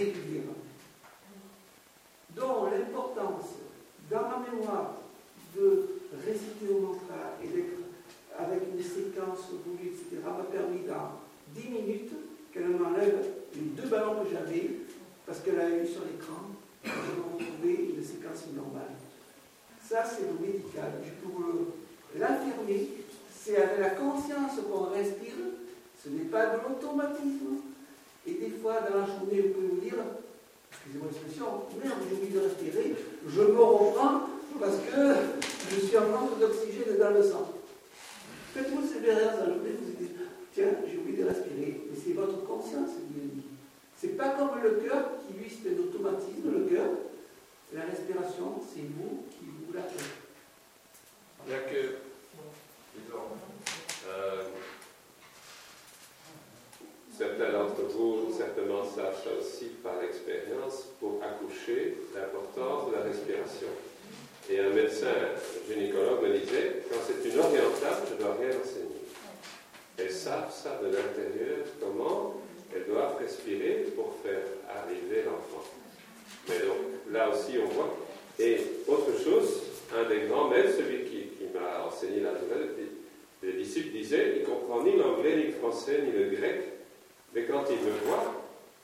Speaker 6: Donc l'importance dans ma mémoire de réciter au mantra et d'être avec une séquence voulue, et cetera, m'a permis dans dix minutes qu'elle m'enlève les deux ballons que j'avais, parce qu'elle a eu sur l'écran, je me retrouvais une séquence normale. Ça, c'est le médical. Pour l'infirmier, c'est avec la conscience qu'on respire, ce n'est pas de l'automatisme. Et des fois, dans la journée, vous pouvez vous dire, excusez-moi l'expression, merde, j'ai oublié de respirer, je me reprends parce que je suis en manque d'oxygène dans le sang. Faites-vous ces dernières journées, vous vous dites, tiens, j'ai oublié de respirer, mais c'est votre conscience qui le dit. C'est pas comme le cœur, qui lui, c'est un automatisme, le cœur. La respiration, c'est vous qui vous la faites.
Speaker 8: Il n'y a que, disons, euh, certains d'entre vous, certainement
Speaker 1: certainement savent ça aussi par expérience, pour accoucher, l'importance de la respiration. Et un médecin gynécologue me disait, quand c'est une orientale, je ne dois rien enseigner. Elles savent ça de l'intérieur, comment elles doivent respirer pour faire arriver l'enfant. Mais donc, là aussi, on voit. Et autre chose, un des grands maîtres, celui qui, qui m'a enseigné la nouvelle, les disciples disaient, il ne comprend ni l'anglais, ni le français, ni le grec, mais quand il me voit,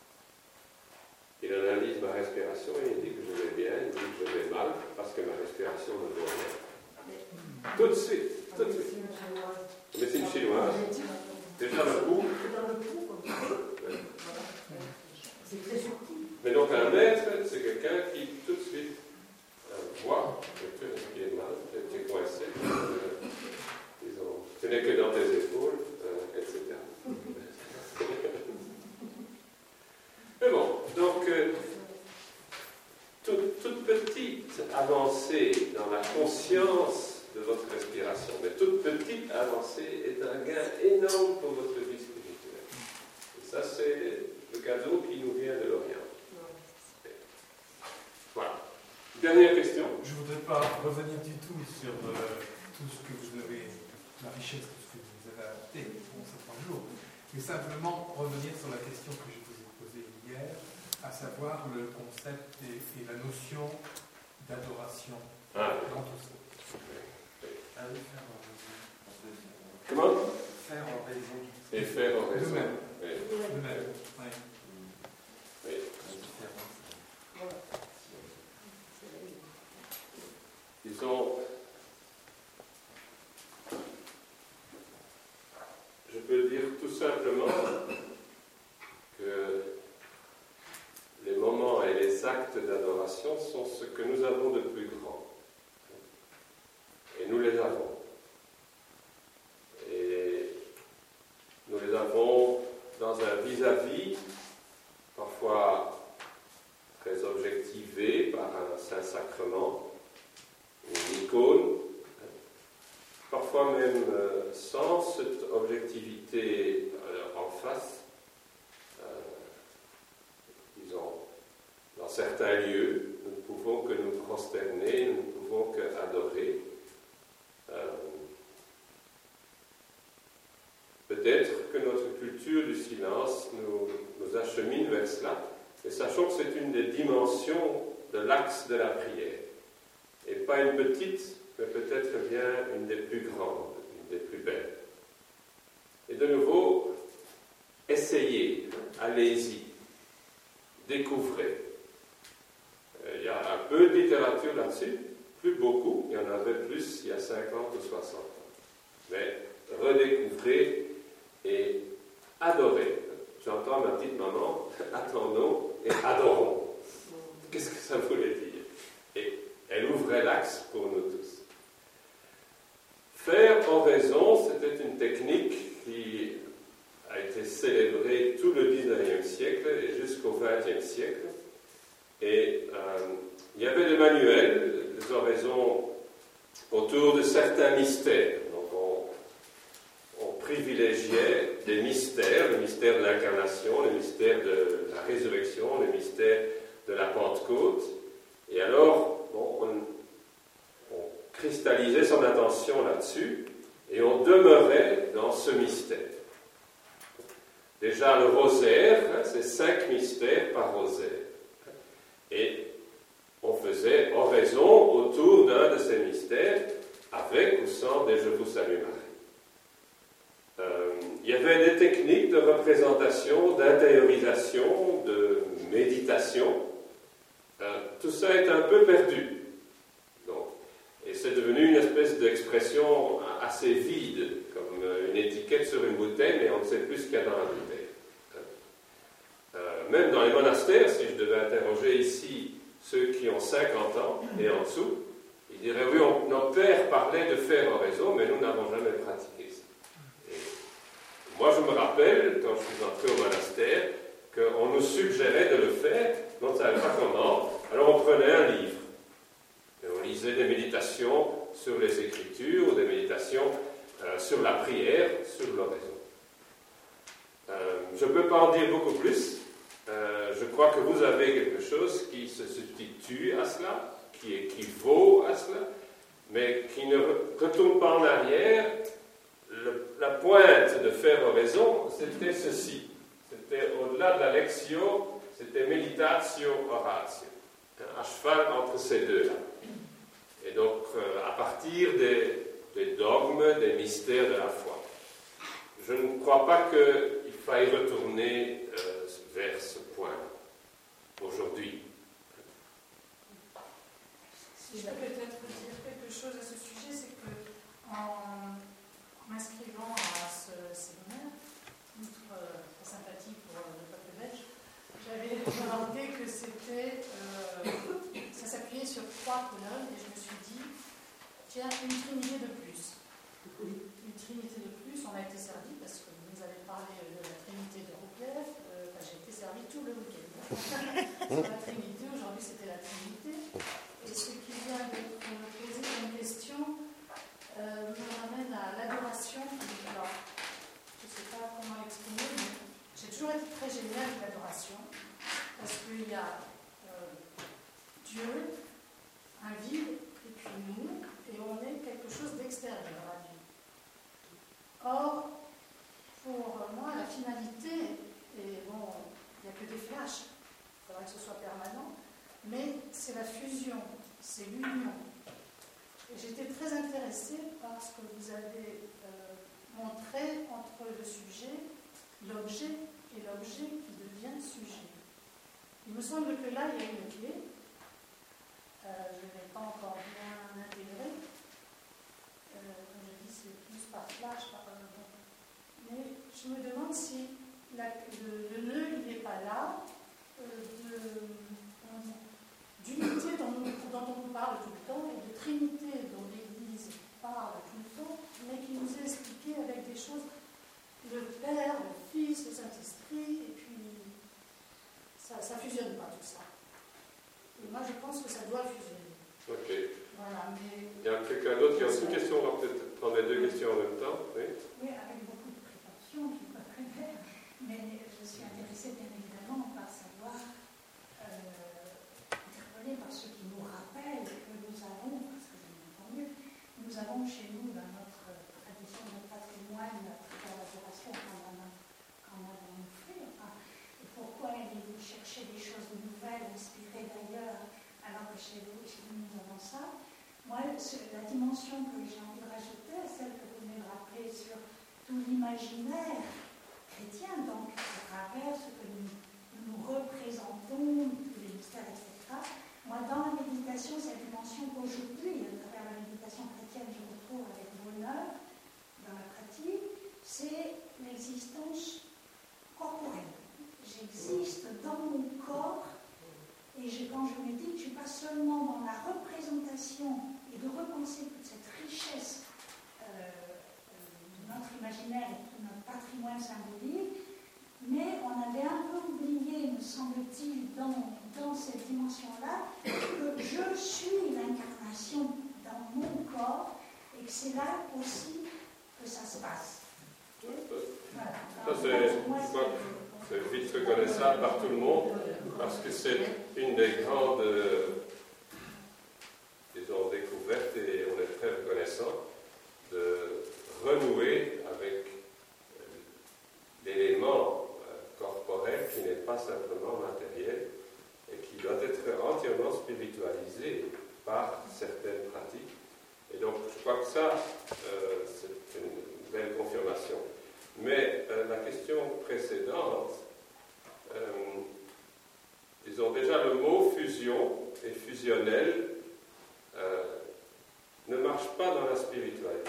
Speaker 1: il analyse ma respiration et il dit que je vais bien, il dit que je vais mal, parce que ma respiration ne vaut rien. Tout de suite, tout de suite. Médecine chinoise. Déjà le pouls.
Speaker 3: C'est très subtil.
Speaker 1: Mais donc un maître, c'est quelqu'un qui tout de suite euh, voit que tu respires mal, tu es coincé, euh, disons, tu n'es que dans tes épaules, euh, et cetera. Mais bon, donc, euh, toute, toute petite avancée dans la conscience de votre respiration, mais toute petite avancée est un gain énorme pour votre vie spirituelle. Et ça, c'est le cadeau qui nous vient de l'Orient. Voilà. Dernière question.
Speaker 9: Je ne voudrais pas revenir du tout sur euh, tout ce que vous avez, la richesse de ce que vous avez adapté pour ces trois jours, mais simplement revenir sur la question que je vous ai posée hier, à savoir le concept et, et la notion d'adoration
Speaker 1: ah.
Speaker 9: dans tout ça.
Speaker 10: Ah oui, faire en raison.
Speaker 1: Comment?
Speaker 10: Faire en raison.
Speaker 1: Et faire en raison.
Speaker 9: De même.
Speaker 1: Oui.
Speaker 9: De même. Oui.
Speaker 1: Oui. Disons, je peux dire tout simplement que les moments et les actes d'adoration sont ce que nous avons de plus grand. Et nous les avons. Et nous les avons dans un vis-à-vis, parfois très objectivé par un Saint-Sacrement, une icône, parfois même euh, sans cette objectivité euh, en face, euh, disons, dans certains lieux, nous ne pouvons que nous prosterner, nous ne pouvons qu'adorer. Euh, peut-être que notre culture du silence nous, nous achemine vers cela, et sachons que c'est une des dimensions de l'axe de la prière. Et pas une petite, mais peut-être bien une des plus grandes, une des plus belles. Et de nouveau, essayez, allez-y, découvrez. Il y a un peu de littérature là-dessus, plus beaucoup, il y en avait plus il y a cinquante ou soixante ans. Mais redécouvrez et adorez. J'entends ma petite maman, attendons et adorons. Qu'est-ce que ça voulait dire? Et elle ouvrait l'axe pour nous tous. Faire en raison, c'était une technique qui a été célébrée tout le dix-neuvième siècle et jusqu'au vingtième siècle. Et euh, il y avait des manuels, des oraisons autour de certains mystères. Donc on, on privilégiait des mystères, le mystère de l'incarnation, le mystère de la résurrection, le mystère de la Pentecôte. Et alors, bon, on, on cristallisait son attention là-dessus et on demeurait dans ce mystère. Déjà, le rosaire, hein, c'est cinq mystères par rosaire. Et on faisait oraison autour d'un de ces mystères, avec ou sans des Je vous salue Marie. Euh, il y avait des techniques de représentation, d'intériorisation, de méditation. Euh, tout ça est un peu perdu. Donc, et c'est devenu une espèce d'expression assez vide, comme une étiquette sur une bouteille, mais on ne sait plus ce qu'il y a dans la bouteille. Euh, même dans les monastères, si je devais interroger ici ceux qui ont cinquante ans et en dessous, ils diraient oui, on, nos pères parlaient de faire oraison, mais nous n'avons jamais pratiqué ça. Et moi, je me rappelle, quand je suis entré au monastère, qu'on nous suggérait de le faire, mais on ne savait pas comment. Alors on prenait un livre et on lisait des méditations sur les Écritures, ou des méditations euh, sur la prière, sur l'oraison. Euh, je ne peux pas en dire beaucoup plus. Euh,
Speaker 8: crois que vous avez quelque chose qui se substitue à cela, qui équivaut à cela, mais qui ne retourne pas en arrière. Le, la pointe de faire oraison, c'était ceci. C'était au-delà de la lectio, c'était meditatio oratio, à cheval entre ces deux-là. Et donc, euh, à partir des, des dogmes, des mystères de la foi. Je ne crois pas qu'il faille retourner euh, vers ce point aujourd'hui.
Speaker 5: Si je peux peut-être dire quelque chose à ce sujet, c'est que en m'inscrivant à ce séminaire, outre euh, la sympathie pour euh, le peuple belge, j'avais remarqué que c'était, euh, ça s'appuyait sur trois colonnes et je me suis dit, tiens, une trinité de plus. Une trinité de plus, on a été servi parce que vous nous avez parlé de la trinité de Rouquieff, euh, enfin, j'ai été servi tout le week-end. Sur la trinité, aujourd'hui c'était la trinité. Et ce qui vient d'être posé comme question euh, me ramène à l'adoration. Alors, je ne sais pas comment exprimer, mais j'ai toujours été très gênée avec l'adoration, parce qu'il y a euh, Dieu, un vide, et puis nous, et on est quelque chose d'extérieur à Dieu. Or, pour moi, la finalité, et bon, il n'y a que des flashs, il faudrait que ce soit permanent, mais c'est la fusion, c'est l'union. Et j'étais très intéressée par ce que vous avez euh, montré entre le sujet, l'objet, et l'objet qui devient sujet. Il me semble que là, il y a une clé. Euh, je ne l'ai pas encore bien intégrée. Euh, comme je dis, c'est plus par flash, par... Mais je me demande si la, le, le nœud, il n'est pas là, euh, de, d'unité dont, dont on nous parle tout le temps, et de trinité dont l'Église parle tout le temps, mais qui nous est expliqué avec des choses, le Père, le Fils, le Saint-Esprit, et puis ça ne fusionne pas tout ça. Et moi, je pense que ça doit fusionner.
Speaker 1: Ok.
Speaker 5: Voilà, mais...
Speaker 1: Il y a quelqu'un d'autre qui a une question, on va peut-être prendre les deux questions en même temps. Oui,
Speaker 11: oui, avec beaucoup de prétention, je ne peux pas très bien, mais je suis intéressée bien évidemment par savoir, euh, interpellée par ce qui nous rappelle que nous avons, parce que je m'entends mieux, nous avons chez nous, dans notre tradition, notre patrimoine, notre collaboration qu'en avons-nous fait, enfin, et pourquoi allez-vous chercher des choses nouvelles, inspirées d'ailleurs, alors que chez vous, chez nous, nous avons ça. Moi, la dimension que j'ai envie de rajouter, celle que vous venez de rappeler sur tout l'imaginaire chrétien, donc à travers ce que nous, nous représentons, tous les mystères, et cetera. Moi, dans la méditation, cette dimension qu'aujourd'hui, à travers la méditation chrétienne, je retrouve avec bonheur dans la pratique, c'est l'existence corporelle. J'existe dans mon corps. Et je, quand je médite, je ne suis pas seulement dans la représentation et de repenser toute cette richesse euh, de notre imaginaire et de notre patrimoine symbolique, mais on avait un peu oublié, me semble-t-il, dans, dans cette dimension-là, que je suis l'incarnation dans mon corps et que c'est là aussi que ça se passe. Voilà.
Speaker 1: Ça, c'est, moi, c'est vite reconnaissable par tout le monde, parce que c'est une des grandes, euh, disons, découvertes, et on est très reconnaissant de renouer avec euh, l'élément euh, corporel qui n'est pas simplement matériel et qui doit être entièrement spiritualisé par certaines pratiques. Et donc, je crois que ça, euh, c'est une belle confirmation. Mais euh, la question précédente, euh, disons déjà le mot fusion et fusionnel euh, ne marche pas dans la spiritualité.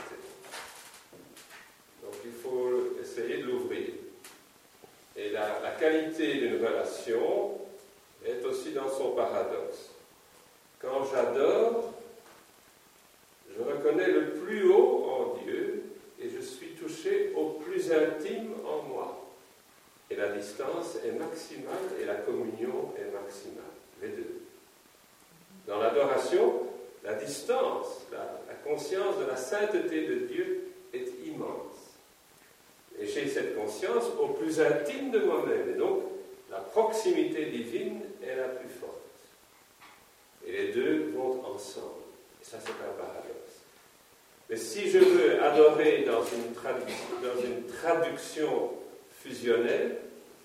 Speaker 1: Donc il faut essayer de l'ouvrir. Et la, la qualité d'une relation est aussi dans son paradoxe. Quand j'adore, je reconnais le plus haut en Dieu et je suis touché au plus intime en moi. Et la distance est maximale et la communion est maximale, les deux. Dans l'adoration, la distance, la, la conscience de la sainteté de Dieu est immense. Et j'ai cette conscience au plus intime de moi-même. Et donc,
Speaker 8: la proximité divine est la plus forte. Et les deux vont ensemble. Et ça, c'est un paradoxe. Mais si je veux adorer dans une, tradu- dans une traduction fusionnelle,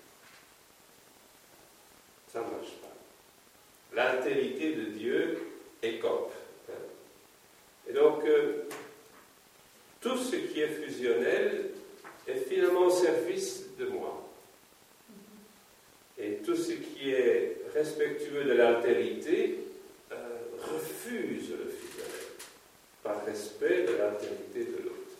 Speaker 8: ça ne marche pas. L'altérité de Dieu écope. Et donc, euh, tout ce qui est fusionnel est finalement au service de moi. Et tout ce qui est respectueux de l'altérité euh, refuse le fusionnel, par respect de l'altérité de l'autre.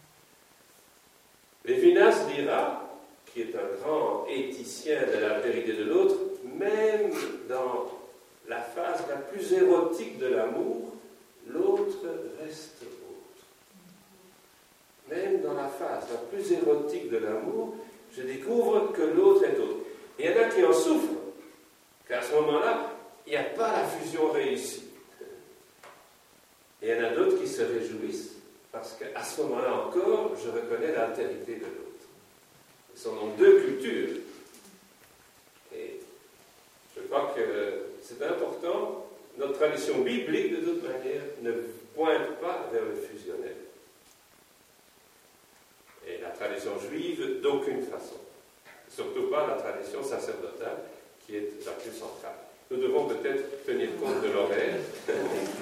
Speaker 8: Lévinas dira, qui est un grand éthicien de l'altérité de l'autre, même dans la phase la plus érotique de l'amour, l'autre reste autre. Même dans la phase la plus érotique de l'amour, je découvre que l'autre est autre. Et il y en a qui en souffrent, qu'à ce moment-là, il n'y a pas la fusion réussie. Et il y en a d'autres qui se réjouissent, parce qu'à ce moment-là encore, je reconnais l'altérité de l'autre. Ce sont donc deux cultures. Et je crois que c'est important. Notre tradition biblique, de toute manière, ne pointe pas vers le fusionnel. Et la tradition juive, d'aucune façon. Surtout pas la tradition sacerdotale, qui est la plus centrale. Nous devons peut-être tenir compte de l'horaire.